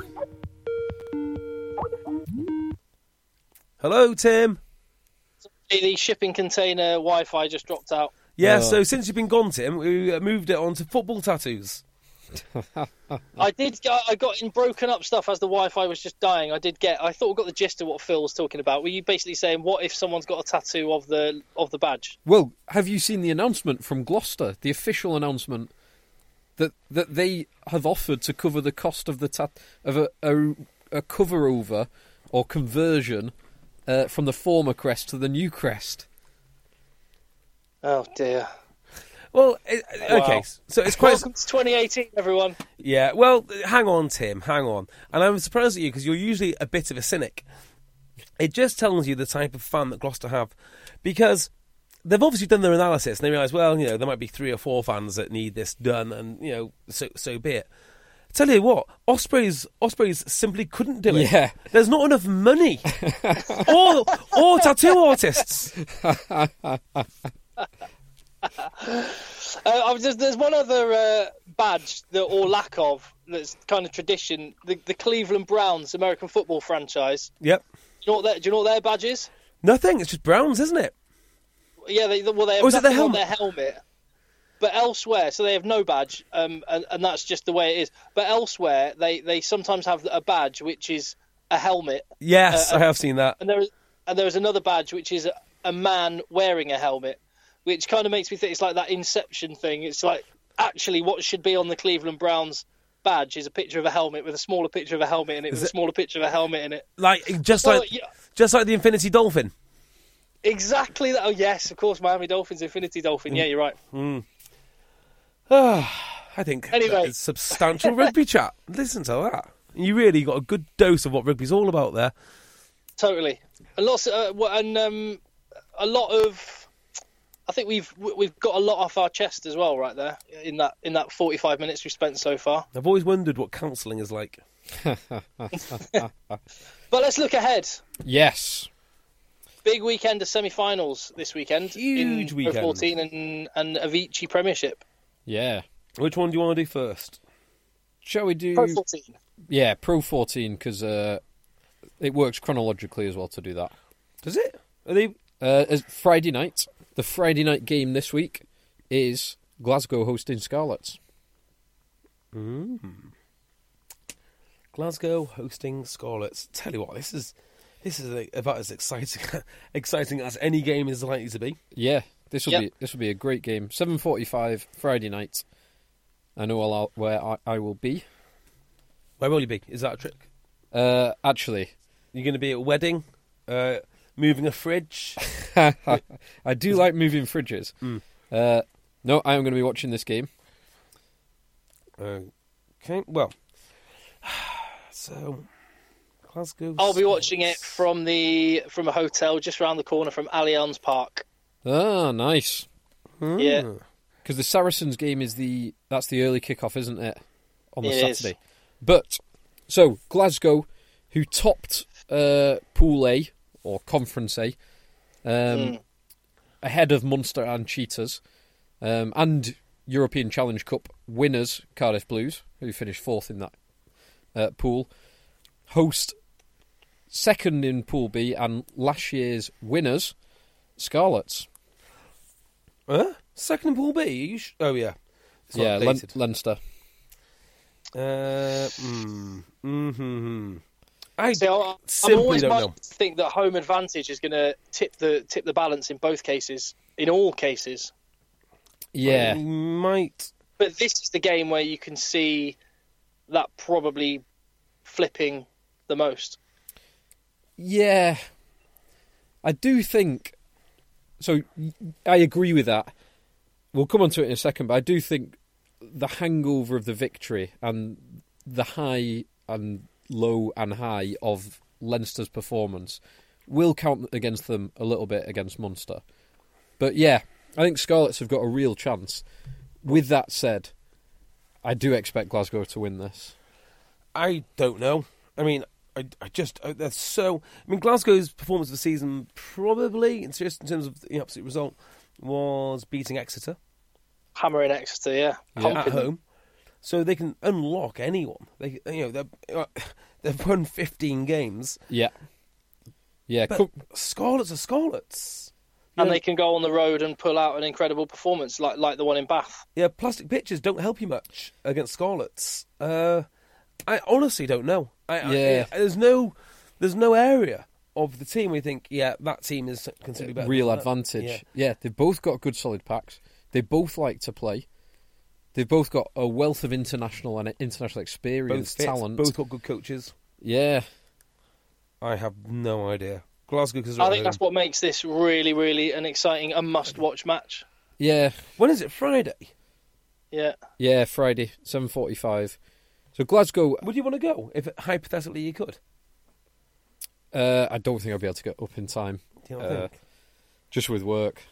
Hello, Tim. The shipping container Wi-Fi just dropped out. Yeah, so since you've been gone, Tim, we moved it on to football tattoos. I got in broken up stuff as the Wi-Fi was just dying. I thought I got the gist of what Phil was talking about. Were you basically saying, what if someone's got a tattoo of the badge? Well, have you seen the announcement from Gloucester, the official announcement that they have offered to cover the cost of a cover over or conversion from the former crest to the new crest? Oh dear. Well, okay, wow. So it's quite... Welcome to 2018, everyone. Yeah, well, hang on, Tim, hang on. And I'm surprised at you, because you're usually a bit of a cynic. It just tells you the type of fan that Gloucester have. Because they've obviously done their analysis, and they realise, well, there might be 3 or 4 fans that need this done, and, so be it. I tell you what, Ospreys simply couldn't do it. Yeah. There's not enough money. or tattoo artists. There's one other badge or lack of that's kind of tradition. The Cleveland Browns, American football franchise. Yep. Do you know what their badge is? Nothing. It's just Browns, isn't it? Yeah. They have nothing on their helmet. But elsewhere, so they have no badge, and that's just the way it is. But elsewhere, they sometimes have a badge which is a helmet. Yes, I have seen that. And there is another badge which is a man wearing a helmet. Which kind of makes me think it's like that Inception thing. It's like, actually, what should be on the Cleveland Browns badge is a picture of a helmet with a smaller picture of a helmet in it, with a smaller picture of a helmet in it. Just like the Infinity Dolphin. Exactly that. Oh, yes, of course, Miami Dolphins, Infinity Dolphin. Yeah, you're right. I think that is substantial rugby chat. Listen to that. You really got a good dose of what rugby's all about there. Totally. And a lot of... I think we've got a lot off our chest as well, right there in that 45 minutes we've spent so far. I've always wondered what counselling is like. But let's look ahead. Yes, big weekend of semi-finals this weekend. Huge weekend. Pro 14 and Avicii Premiership. Yeah. Which one do you want to do first? Shall we do Pro 14? Yeah, Pro 14 because it works chronologically as well to do that. Does it? Are they? Friday night. The Friday night game this week is Glasgow hosting Scarlets. Glasgow hosting Scarlets. Tell you what, this is about as exciting as any game is likely to be. Yeah, this will be a great game. 7:45 Friday night. I know where I will be. Where will you be? Is that a trick? Actually, you're going to be at a wedding. Moving a fridge. I do like moving fridges. No, I am going to be watching this game. Okay, well, so Glasgow. I'll be watching it from a hotel just around the corner from Allianz Park. Ah, nice. Yeah. Because the Saracens game that's the early kickoff, isn't it? On the Saturday. Is. But, so, Glasgow, who topped Pool A, or Conference A, ahead of Munster and Cheetahs, and European Challenge Cup winners, Cardiff Blues, who finished 4th in that pool, host second in Pool B and last year's winners, Scarlets. Second in Pool B? Oh, yeah. It's Leinster. I'm always don't to think that home advantage is going to tip the balance in both cases, in all cases. Yeah, might. But this is the game where you can see that probably flipping the most. Yeah, I do think. So I agree with that. We'll come on to it in a second, but I do think the hangover of the victory and the high and low and high of Leinster's performance will count against them a little bit against Munster. But yeah, I think Scarlets have got a real chance. With that said, I do expect Glasgow to win this. I don't know. I mean, that's so. I mean, Glasgow's performance of the season probably, just in terms of the absolute result, was beating Exeter. Hammering Exeter, yeah. At home. So they can unlock anyone. They've won 15 games. Yeah. But Scarlets are Scarlets. And they can go on the road and pull out an incredible performance like the one in Bath. Yeah, plastic pitches don't help you much against Scarlets. I honestly don't know. There's no area of the team where you think, that team is considerably better. Real advantage. Yeah, they've both got good solid packs. They both like to play. They've both got a wealth of international experience, talent. Both got good coaches. Yeah. I have no idea. Glasgow, because I think that's what makes this really, really an exciting, a must-watch match. Yeah. When is it? Friday? Yeah. Yeah, Friday, 7:45. So Glasgow... Would you want to go, if hypothetically you could? I don't think I'll be able to get up in time. Do you not think? Just with work.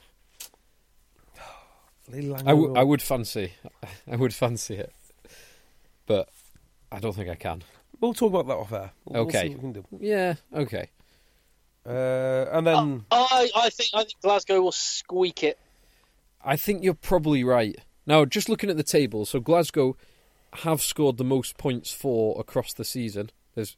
I would fancy it, but I don't think I can. We'll talk about that off air. We'll see what we can do. Yeah, okay. And then I think Glasgow will squeak it. I think you're probably right. Now, just looking at the table, so Glasgow have scored the most points for across the season.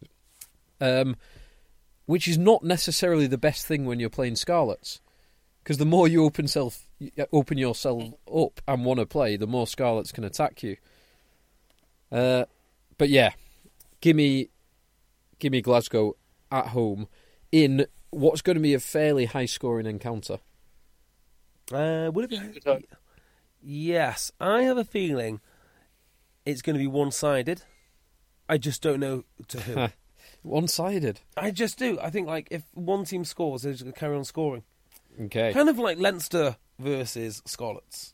Which is not necessarily the best thing when you're playing Scarlets, because the more you open yourself up and want to play, the more Scarlets can attack you. But yeah, give me Glasgow at home in what's going to be a fairly high-scoring encounter. Will it be? Yes, I have a feeling it's going to be one-sided. I just don't know to who. One-sided? I just do. I think if one team scores, they're just going to carry on scoring. Okay. Kind of like Leinster versus Scarlets.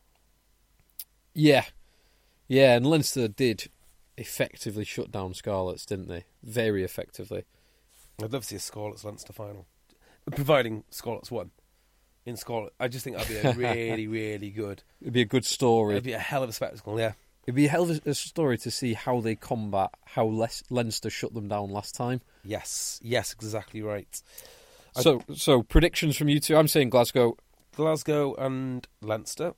Yeah. Yeah, and Leinster did effectively shut down Scarlets, didn't they? Very effectively. I'd love to see a Scarlets-Leinster final. Providing Scarlets won. In Scarlet, I just think that'd be a really, really good... It'd be a good story. It'd be a hell of a spectacle, yeah. It'd be a hell of a story to see how they combat how Leinster shut them down last time. Yes, exactly right. So predictions from you two. I'm saying Glasgow. Glasgow and Leinster.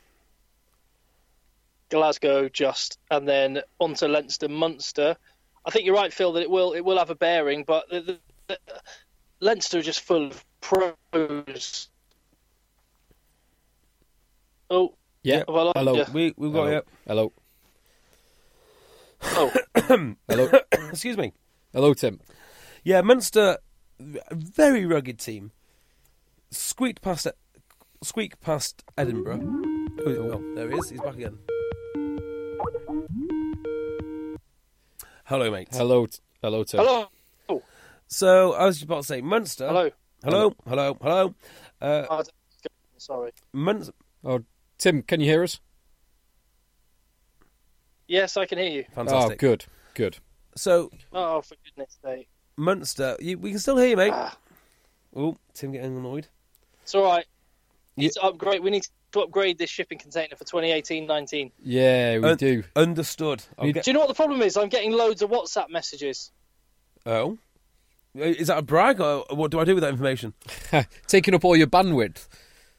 Glasgow just, and then on to Leinster, Munster. I think you're right, Phil, that it will have a bearing, but the Leinster are just full of pros. Oh. Yeah. Hello. We've got you. Hello. Oh. Hello. Excuse me. Hello, Tim. Yeah, Munster, a very rugged team. Squeak past Edinburgh. Oh, there he is. He's back again. Hello, mate. Hello, Tim. Hello. So, I was just about to say, Munster. Hello. Sorry. Munster. Oh, Tim, can you hear us? Yes, I can hear you. Fantastic. Oh, good. So. Oh, for goodness sake. Munster, we can still hear you, mate. Oh, Tim getting annoyed. It's all right. It's great. We need to upgrade this shipping container for 2018-19. Yeah, we do. Understood. Do you know what the problem is? I'm getting loads of WhatsApp messages. Oh? Is that a brag, or what do I do with that information? Taking up all your bandwidth.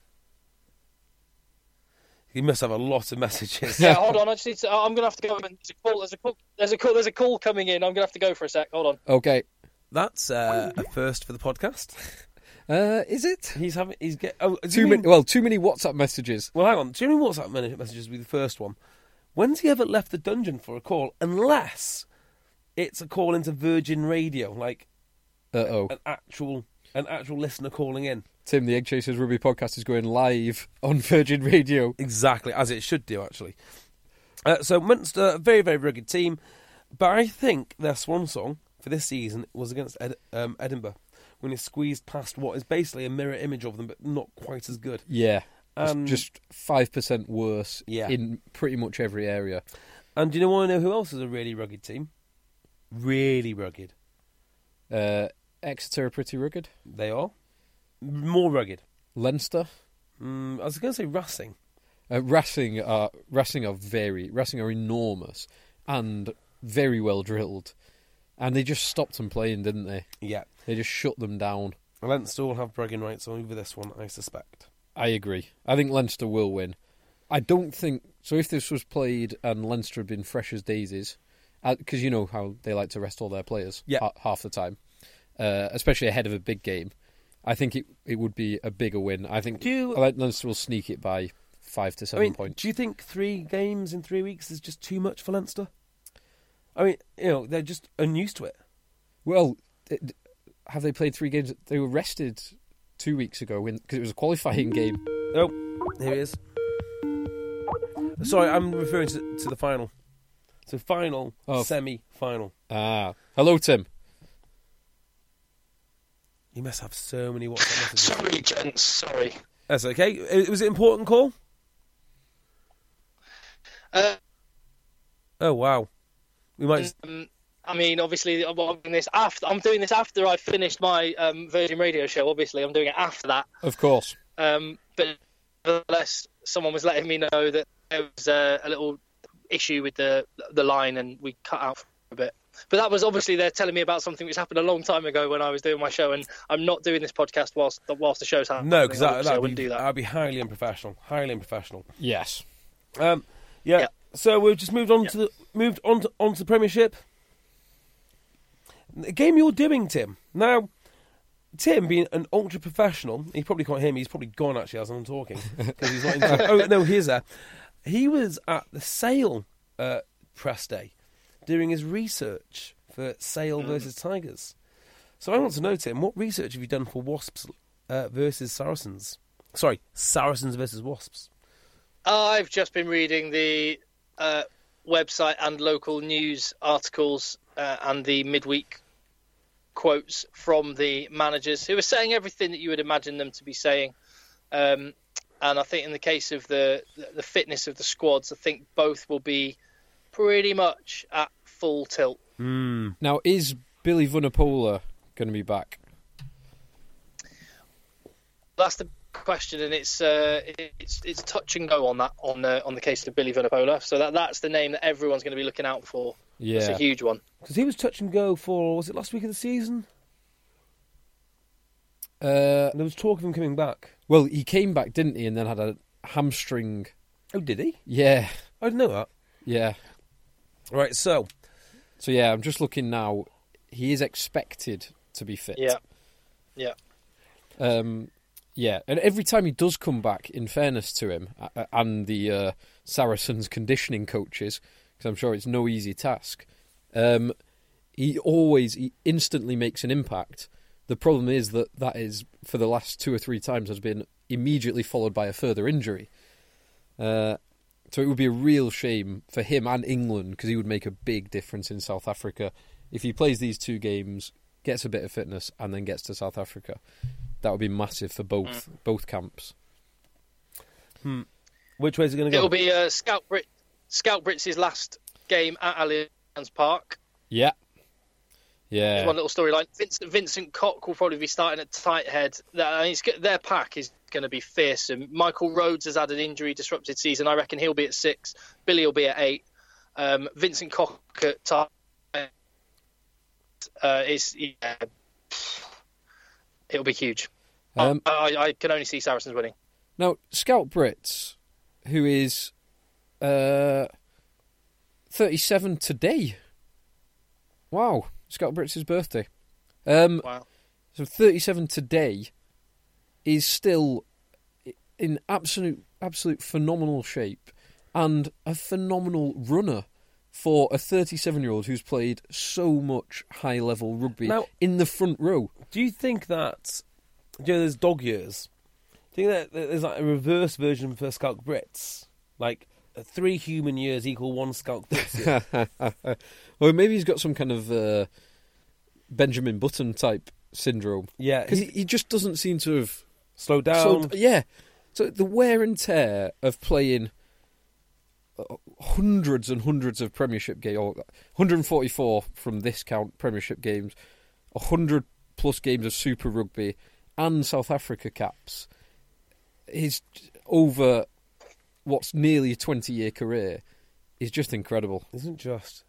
You must have a lot of messages. Yeah, hold on. I just need to. I'm going to have to go. There's a call coming in. I'm going to have to go for a sec. Hold on. Okay. That's a first for the podcast. Is it? Too many WhatsApp messages. Well, hang on. Too many WhatsApp messages will be the first one. When's he ever left the dungeon for a call? Unless it's a call into Virgin Radio, like an actual listener calling in. Tim, the Egg Chasers Rugby podcast is going live on Virgin Radio. Exactly, as it should do, actually. So Munster, a very, very rugged team. But I think their swan song for this season was against Edinburgh, when they squeezed past what is basically a mirror image of them, but not quite as good. Yeah, it's just 5% worse in pretty much every area. And do you want to know who else is a really rugged team? Really rugged. Exeter are pretty rugged. They are. More rugged. Leinster? I was going to say Racing. Racing are enormous and very well drilled. And they just stopped them playing, didn't they? Yeah. They just shut them down. Leinster will have bragging rights over this one, I suspect. I agree. I think Leinster will win. I don't think... So if this was played and Leinster had been fresh as daisies, because you know how they like to rest all their players half the time, especially ahead of a big game, I think it would be a bigger win. I think Leinster will sneak it by 5 to 7 points. Do you think 3 games in 3 weeks is just too much for Leinster? I mean, they're just unused to it. Well, have they played 3 games? They were rested 2 weeks ago because it was a qualifying game. Oh, here it is. Sorry, I'm referring to the final. So final, semi-final. Hello, Tim. You must have so many WhatsApp messages. Sorry, gents. Sorry. That's okay. Was it an important call? Oh, wow. We might. I mean, obviously, I'm doing this after I finished my Virgin Radio show. Obviously, I'm doing it after that. Of course. But nevertheless, someone was letting me know that there was a little issue with the line, and we cut out for a bit. But that was obviously they're telling me about something which happened a long time ago when I was doing my show, and I'm not doing this podcast whilst the show's happening. No, because I wouldn't do that. That'd be highly unprofessional. Highly unprofessional. Yes. Yeah. So we've just moved on to the Premiership. A game you're doing, Tim. Now, Tim, being an ultra professional, he probably can't hear me. He's probably gone actually as I'm talking because he's not. Oh no, here's there. He was at the Sale press day doing his research for Sale versus Tigers. So I want to know, Tim, what research have you done for Wasps versus Saracens? Sorry, Saracens versus Wasps. I've just been reading the website and local news articles and the midweek quotes from the managers who are saying everything that you would imagine them to be saying. And I think in the case of the fitness of the squads, I think both will be pretty much at full tilt. Now, is Billy Vunipola going to be back? That's the question, and it's touch and go on that on the case of Billy Vunipola. So that's the name that everyone's going to be looking out for. Yeah, it's a huge one because he was touch and go for, was it last week of the season? There was talk of him coming back. Well, he came back, didn't he, and then had a hamstring. Oh, did he? Yeah, I didn't know that. Yeah. Right, so yeah, I'm just looking now. He is expected to be fit. Yeah. Yeah, and every time he does come back, in fairness to him and the Saracens conditioning coaches, because I'm sure it's no easy task, he instantly makes an impact. The problem is that is, for the last 2 or 3 times, has been immediately followed by a further injury. So it would be a real shame for him and England, because he would make a big difference in South Africa. If he plays these 2 games, gets a bit of fitness, and then gets to South Africa, that would be massive for both camps. Which way is it going to go? It'll be Scout Brits' last game at Allianz Park. Yeah. Yeah. One little storyline. Vincent Koch will probably be starting at tight head. Their pack is going to be fearsome. Michael Rhodes has had an injury-disrupted season. I reckon he'll be at 6. Billy will be at 8. Vincent Koch at tight it'll be huge. I can only see Saracens winning. Now, Scout Brits, who is 37 today. Wow, Scout Brits' birthday. Wow. So 37 today is still in absolute phenomenal shape and a phenomenal runner for a 37-year-old who's played so much high-level rugby now, in the front row. Do you think that, there's dog years? Do you think that there's like a reverse version for Scout Brits? Like 3 human years equal 1 Scout Brits year? Well, maybe he's got some kind of Benjamin Button type syndrome. Yeah. Because he just doesn't seem to have slowed down. So the wear and tear of playing hundreds and hundreds of Premiership games, 144 from this count Premiership games, 100 plus games of Super Rugby and South Africa caps, is over what's nearly a 20-year career is just incredible. Isn't just.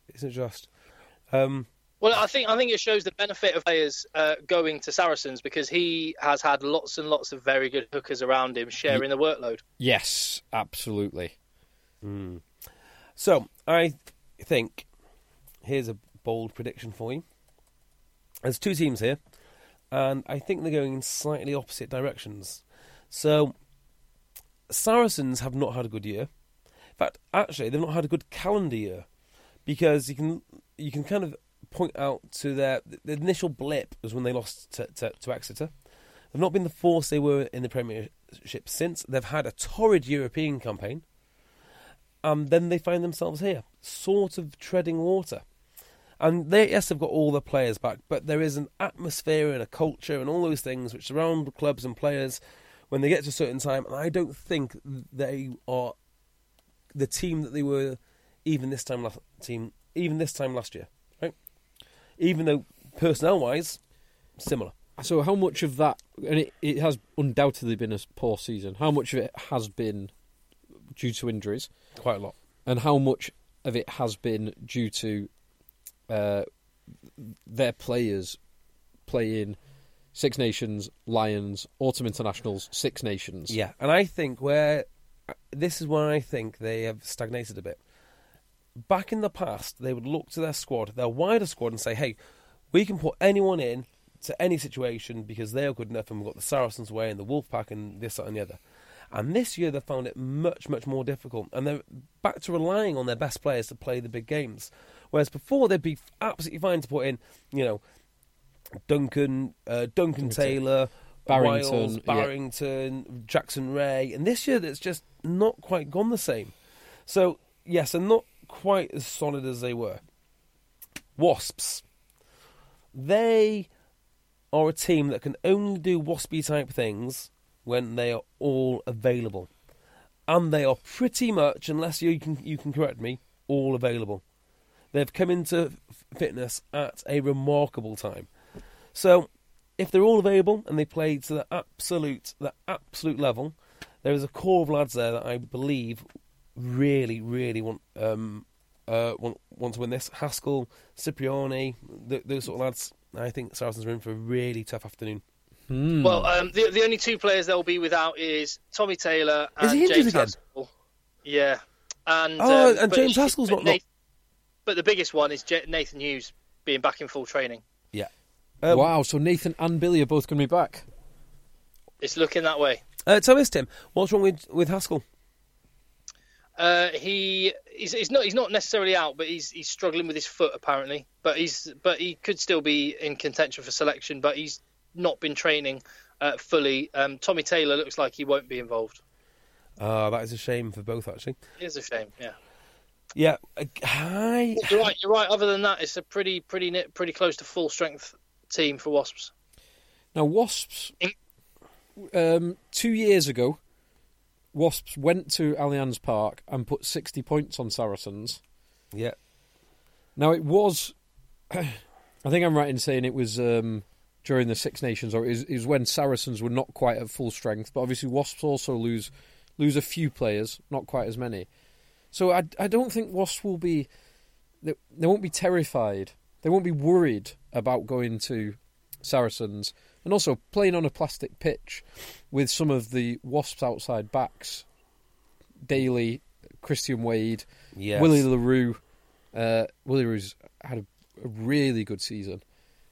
Well, I think it shows the benefit of players going to Saracens because he has had lots and lots of very good hookers around him sharing the workload. Yes, absolutely. Mm. So, I think, here's a bold prediction for you. There's 2 teams here, and I think they're going in slightly opposite directions. So, Saracens have not had a good year. In fact, actually, they've not had a good calendar year, because you can kind of point out to the initial blip was when they lost to Exeter. They've not been the force they were in the Premiership since. They've had a torrid European campaign. Then they find themselves here, sort of treading water. And they've got all the players back, but there is an atmosphere and a culture and all those things which surround clubs and players when they get to a certain time. And I don't think they are the team that they were even this time last year, right? Even though personnel-wise, similar. So how much of that, and it has undoubtedly been a poor season, how much of it has been due to injuries? Quite a lot. And how much of it has been due to their players playing Six Nations, Lions, Autumn Internationals, Six Nations? Yeah, and I think this is where I think they have stagnated a bit. Back in the past, they would look to their squad, their wider squad, and say, hey, we can put anyone in to any situation because they are good enough, and we've got the Saracens away and the Wolfpack and this, that and the other. And this year they've found it much, much more difficult. And they're back to relying on their best players to play the big games. Whereas before they'd be absolutely fine to put in, Duncan Taylor, Barrington, Jackson Ray. And this year it's just not quite gone the same. So, yes, they're not quite as solid as they were. Wasps. They are a team that can only do Waspy type things when they are all available. And they are pretty much, unless you can correct me, all available. They've come into fitness at a remarkable time. So, if they're all available and they play to the absolute level, there is a core of lads there that I believe really, really want to win this. Haskell, Cipriani, those sort of lads. I think Saracens are in for a really tough afternoon. Well, the only 2 players they'll be without is Tommy Taylor and James Haskell. Yeah. And James Haskell's not... But the biggest one is Nathan Hughes being back in full training. Yeah. Wow, so Nathan and Billy are both going to be back. It's looking that way. Tell us, Tim, what's wrong with Haskell? He's not necessarily out, but he's struggling with his foot apparently. But he could still be in contention for selection. But he's not been training fully. Tommy Taylor looks like he won't be involved. That is a shame for both, actually. It is a shame. Yeah. Yeah. You're right. Other than that, it's a pretty close to full strength team for Wasps. Now, Wasps. 2 years ago, Wasps went to Allianz Park and put 60 points on Saracens. Yeah. Now, it was I think I'm right in saying it was during the Six Nations, or it was when Saracens were not quite at full strength. But obviously, Wasps also lose a few players, not quite as many. So I don't think Wasps will be. They won't be terrified. They won't be worried about going to Saracens, and also playing on a plastic pitch with some of the Wasps outside backs, Daly, Christian Wade, yes. Willie LaRue. Willie LaRue's had a really good season.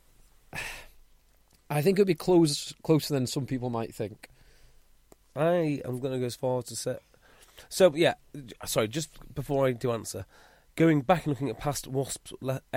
I think it'll be closer than some people might think. I am going to go as far as to say... So, yeah, sorry, just before I do answer, going back and looking at past Wasps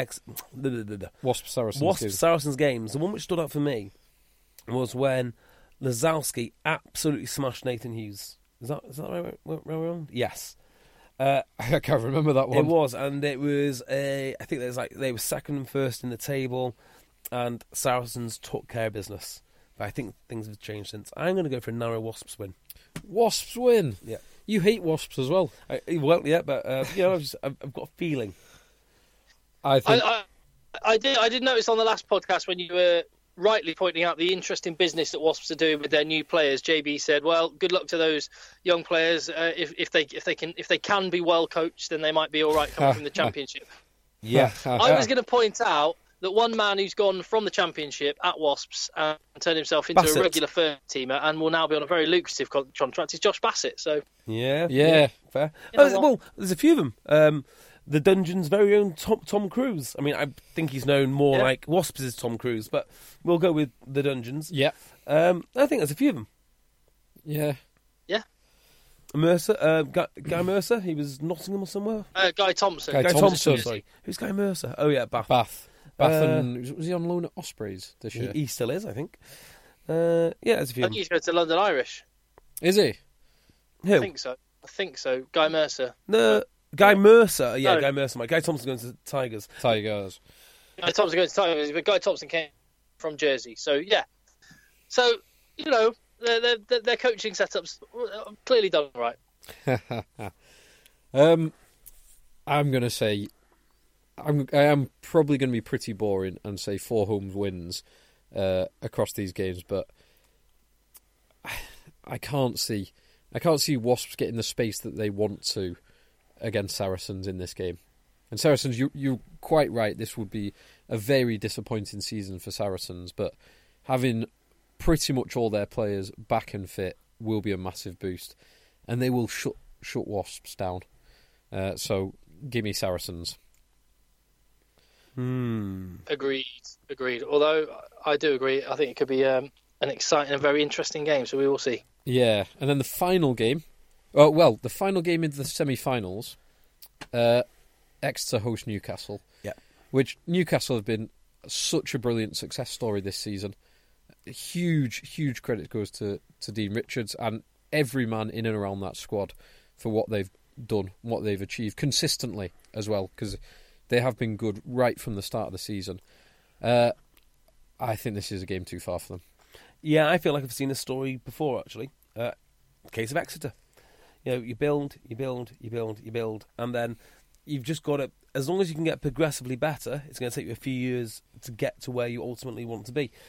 Saracens games, the one which stood out for me was when Lazowski absolutely smashed Nathan Hughes. Is that right? Yes. I can't remember that one. It was, and it was I think they were second and first in the table, and Saracens took care of business. But I think things have changed since. I'm going to go for a narrow Wasps win. Wasps win? Yeah. You hate Wasps as well. Well, yeah, but I've got a feeling. I did notice on the last podcast when you were rightly pointing out the interesting business that Wasps are doing with their new players. JB said, "Well, good luck to those young players. If they can be well coached, then they might be all right coming from the Championship." Yeah, I was going to point out that one man who's gone from the Championship at Wasps and turned himself into a regular first teamer and will now be on a very lucrative contract is Josh Bassett. So yeah, fair. Well, there's a few of them. The Dungeon's very own Tom Cruise. I mean, I think he's known more like Wasps as Tom Cruise, but we'll go with the Dungeons. Yeah. I think there's a few of them. Yeah. Yeah. Mercer, Guy Mercer, he was Nottingham or somewhere. Guy Thompson. Guy Thompson, sorry. Who's Guy Mercer? Oh, yeah, Bath. And was he on loan at Ospreys this year? He still is, I think. Yeah, there's a few. I think he's going to London Irish. Is he? Who? I think so. Guy Mercer. No, Guy Mercer. Yeah, no. Guy Mercer. Guy Thompson going to Tigers. Guy Thompson going to Tigers, but Guy Thompson came from Jersey. So, yeah. So, their coaching setups clearly done right. I'm going to say... I am probably going to be pretty boring and say 4 home wins across these games, but I can't see Wasps getting the space that they want to against Saracens in this game. And Saracens, you're quite right. This would be a very disappointing season for Saracens, but having pretty much all their players back and fit will be a massive boost, and they will shut Wasps down. So give me Saracens. Agreed. Although I do agree, I think it could be an exciting and very interesting game, so we will see. Yeah, and then the final game, the final game in the semi-finals, Exeter host Newcastle. Yeah, which Newcastle have been such a brilliant success story this season. Huge credit goes to Dean Richards and every man in and around that squad for what they've done, what they've achieved consistently as well, because they have been good right from the start of the season. I think this is a game too far for them. Yeah, I feel like I've seen this story before, actually. Case of Exeter. You build, and then you've just got to... As long as you can get progressively better, it's going to take you a few years to get to where you ultimately want to be.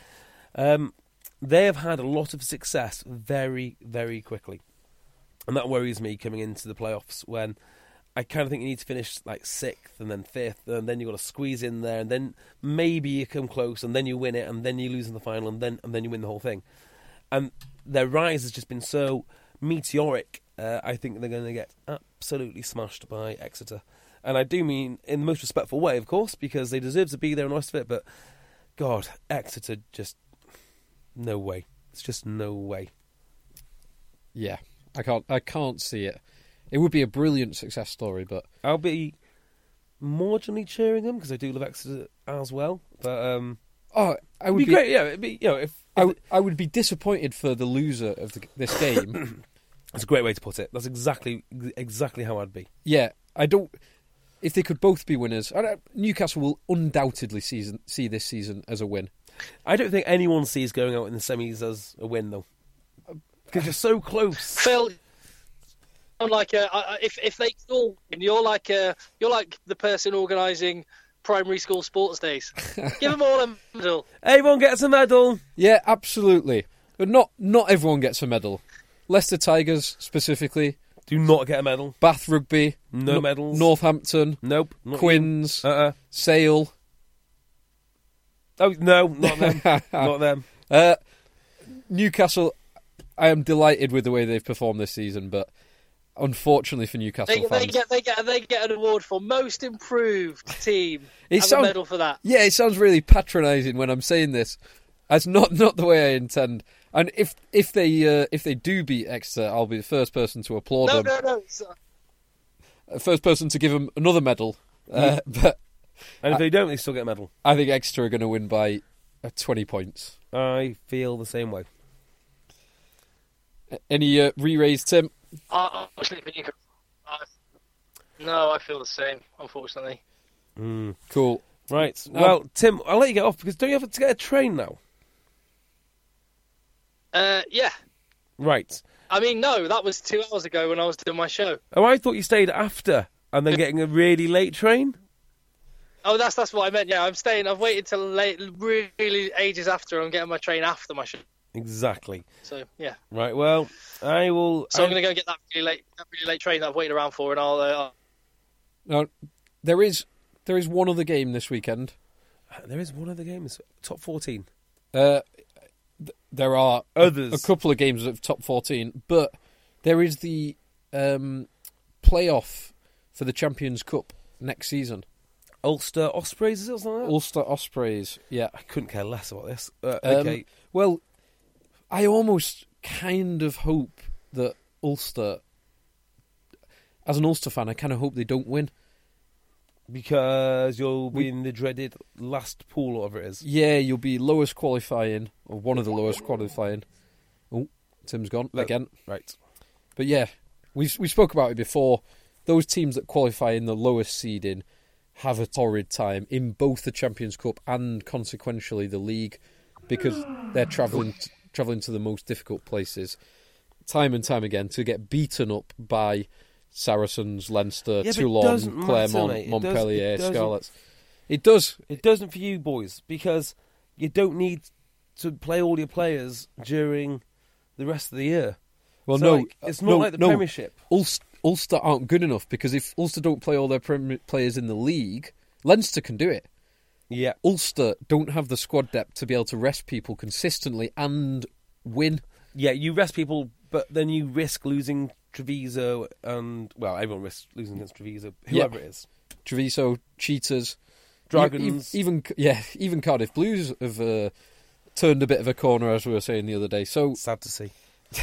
They have had a lot of success very, very quickly. And that worries me coming into the playoffs when... I kind of think you need to finish like 6th and then 5th, and then you've got to squeeze in there, and then maybe you come close, and then you win it, and then you lose in the final, and then you win the whole thing. And their rise has just been so meteoric. I think they're going to get absolutely smashed by Exeter. And I do mean in the most respectful way, of course, because they deserve to be there and the rest of it, but God, Exeter just... no way. It's just no way. Yeah, I can't see it. It would be a brilliant success story, but... I'll be marginally cheering them, because I do love Exeter as well. But I would be great, yeah. It'd be, I would be disappointed for the loser of this game. That's a great way to put it. That's exactly how I'd be. Yeah, I don't... If they could both be winners, Newcastle will undoubtedly see this season as a win. I don't think anyone sees going out in the semis as a win, though. Because you're so close. Phil... Like if they all win, you're like the person organising primary school sports days. Give them all a medal. Everyone gets a medal. Yeah, absolutely. But not everyone gets a medal. Leicester Tigers, specifically. Do not get a medal. Bath Rugby. No medals. Northampton. Nope. Quins. Sale. Oh, no, not them. Not them. Newcastle, I am delighted with the way they've performed this season, but unfortunately for Newcastle fans... They get an award for most improved team. Have a medal for that. Yeah, it sounds really patronising when I'm saying this. That's not the way I intend. And if they do beat Exeter, I'll be the first person to applaud them. No. First person to give them another medal. But and if they don't, they still get a medal. I think Exeter are going to win by 20 points. I feel the same way. Any re-raise, Tim? No, I feel the same, unfortunately. Cool. Right. Well, Tim, I'll let you get off because don't you have to get a train now? Yeah. Right. I mean, no, that was 2 hours ago when I was doing my show. Oh, I thought you stayed after and then getting a really late train? Oh, that's what I meant, yeah. I'm staying. I've waited till really ages after. I'm getting my train after my show. Exactly. So, yeah. Right, well, I will... So I'm going to go get that really late train that I've waited around for, and I'll... Now, there is one other game this weekend. There is one other game. It's top 14. There are others. A couple of games of top 14, but there is the playoff for the Champions Cup next season. Ulster Ospreys, is it something like that? Ulster Ospreys, yeah. I couldn't care less about this. Okay. Well, I almost kind of hope that Ulster, as an Ulster fan, I kind of hope they don't win. Because you'll be in the dreaded last pool, or whatever it is. Yeah, you'll be lowest qualifying, or one of the lowest qualifying. Oh, Tim's gone again. Right. But yeah, we spoke about it before. Those teams that qualify in the lowest seeding have a torrid time in both the Champions Cup and consequentially the league, because they're travelling to the most difficult places time and time again to get beaten up by Saracens, Leinster, Toulon, Clermont, Montpellier, Scarlets. It does. It doesn't for you boys, because you don't need to play all your players during the rest of the year. Well, it's not like the Premiership. Ulster aren't good enough, because if Ulster don't play all their players in the league, Leinster can do it. Yeah. Ulster don't have the squad depth to be able to rest people consistently and win. Yeah, you rest people, but then you risk losing Treviso and... Well, everyone risks losing against Treviso, whoever it is. Treviso, Cheetahs, Dragons... Even Cardiff Blues have turned a bit of a corner, as we were saying the other day. So sad to see.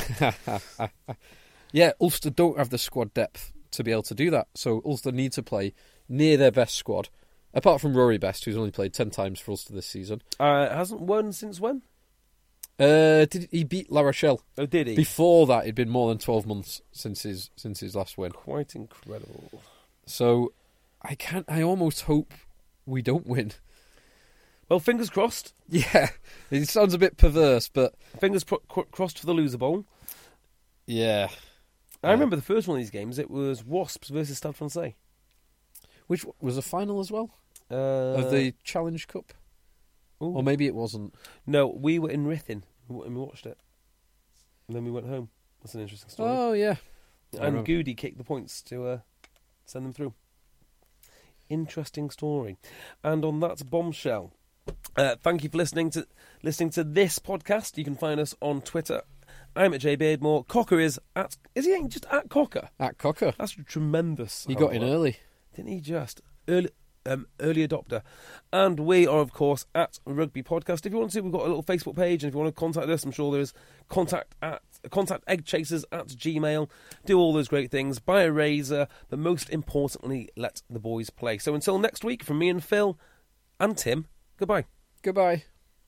Yeah, Ulster don't have the squad depth to be able to do that. So Ulster need to play near their best squad. Apart from Rory Best, who's only played 10 times for Ulster this season. Hasn't won since when? Did he beat La Rochelle? Oh, did he? Before that, it'd been more than 12 months since his last win. Quite incredible. So I almost hope we don't win. Well, fingers crossed. Yeah, it sounds a bit perverse, but... Fingers crossed for the loser bowl. Yeah. I remember the first one of these games, it was Wasps versus Stade Francais. Which was a final as well? Of the Challenge Cup? Ooh. Or maybe it wasn't. No, we were in Ruthin and we watched it. And then we went home. That's an interesting story. Oh, yeah. And Goody kicked the points to send them through. Interesting story. And on that bombshell, thank you for listening to this podcast. You can find us on Twitter. I'm at J Beardmore. Cocker is at... Is he just at Cocker? At Cocker. That's tremendous. He got in early. Didn't he just? Early adopter. And we are, of course, at Rugby Podcast. If you want to, we've got a little Facebook page, and if you want to contact us, I'm sure there is contact eggchasers@gmail. Do all those great things. Buy a razor, but most importantly, let the boys play. So until next week, from me and Phil and Tim, goodbye. Goodbye.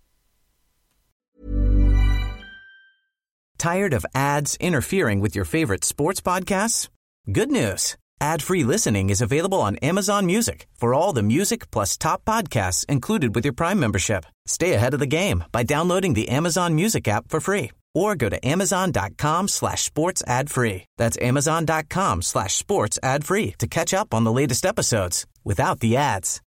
Tired of ads interfering with your favorite sports podcasts? Good news. Ad-free listening is available on Amazon Music for all the music plus top podcasts included with your Prime membership. Stay ahead of the game by downloading the Amazon Music app for free or go to amazon.com/sports ad free. That's amazon.com/sports ad free to catch up on the latest episodes without the ads.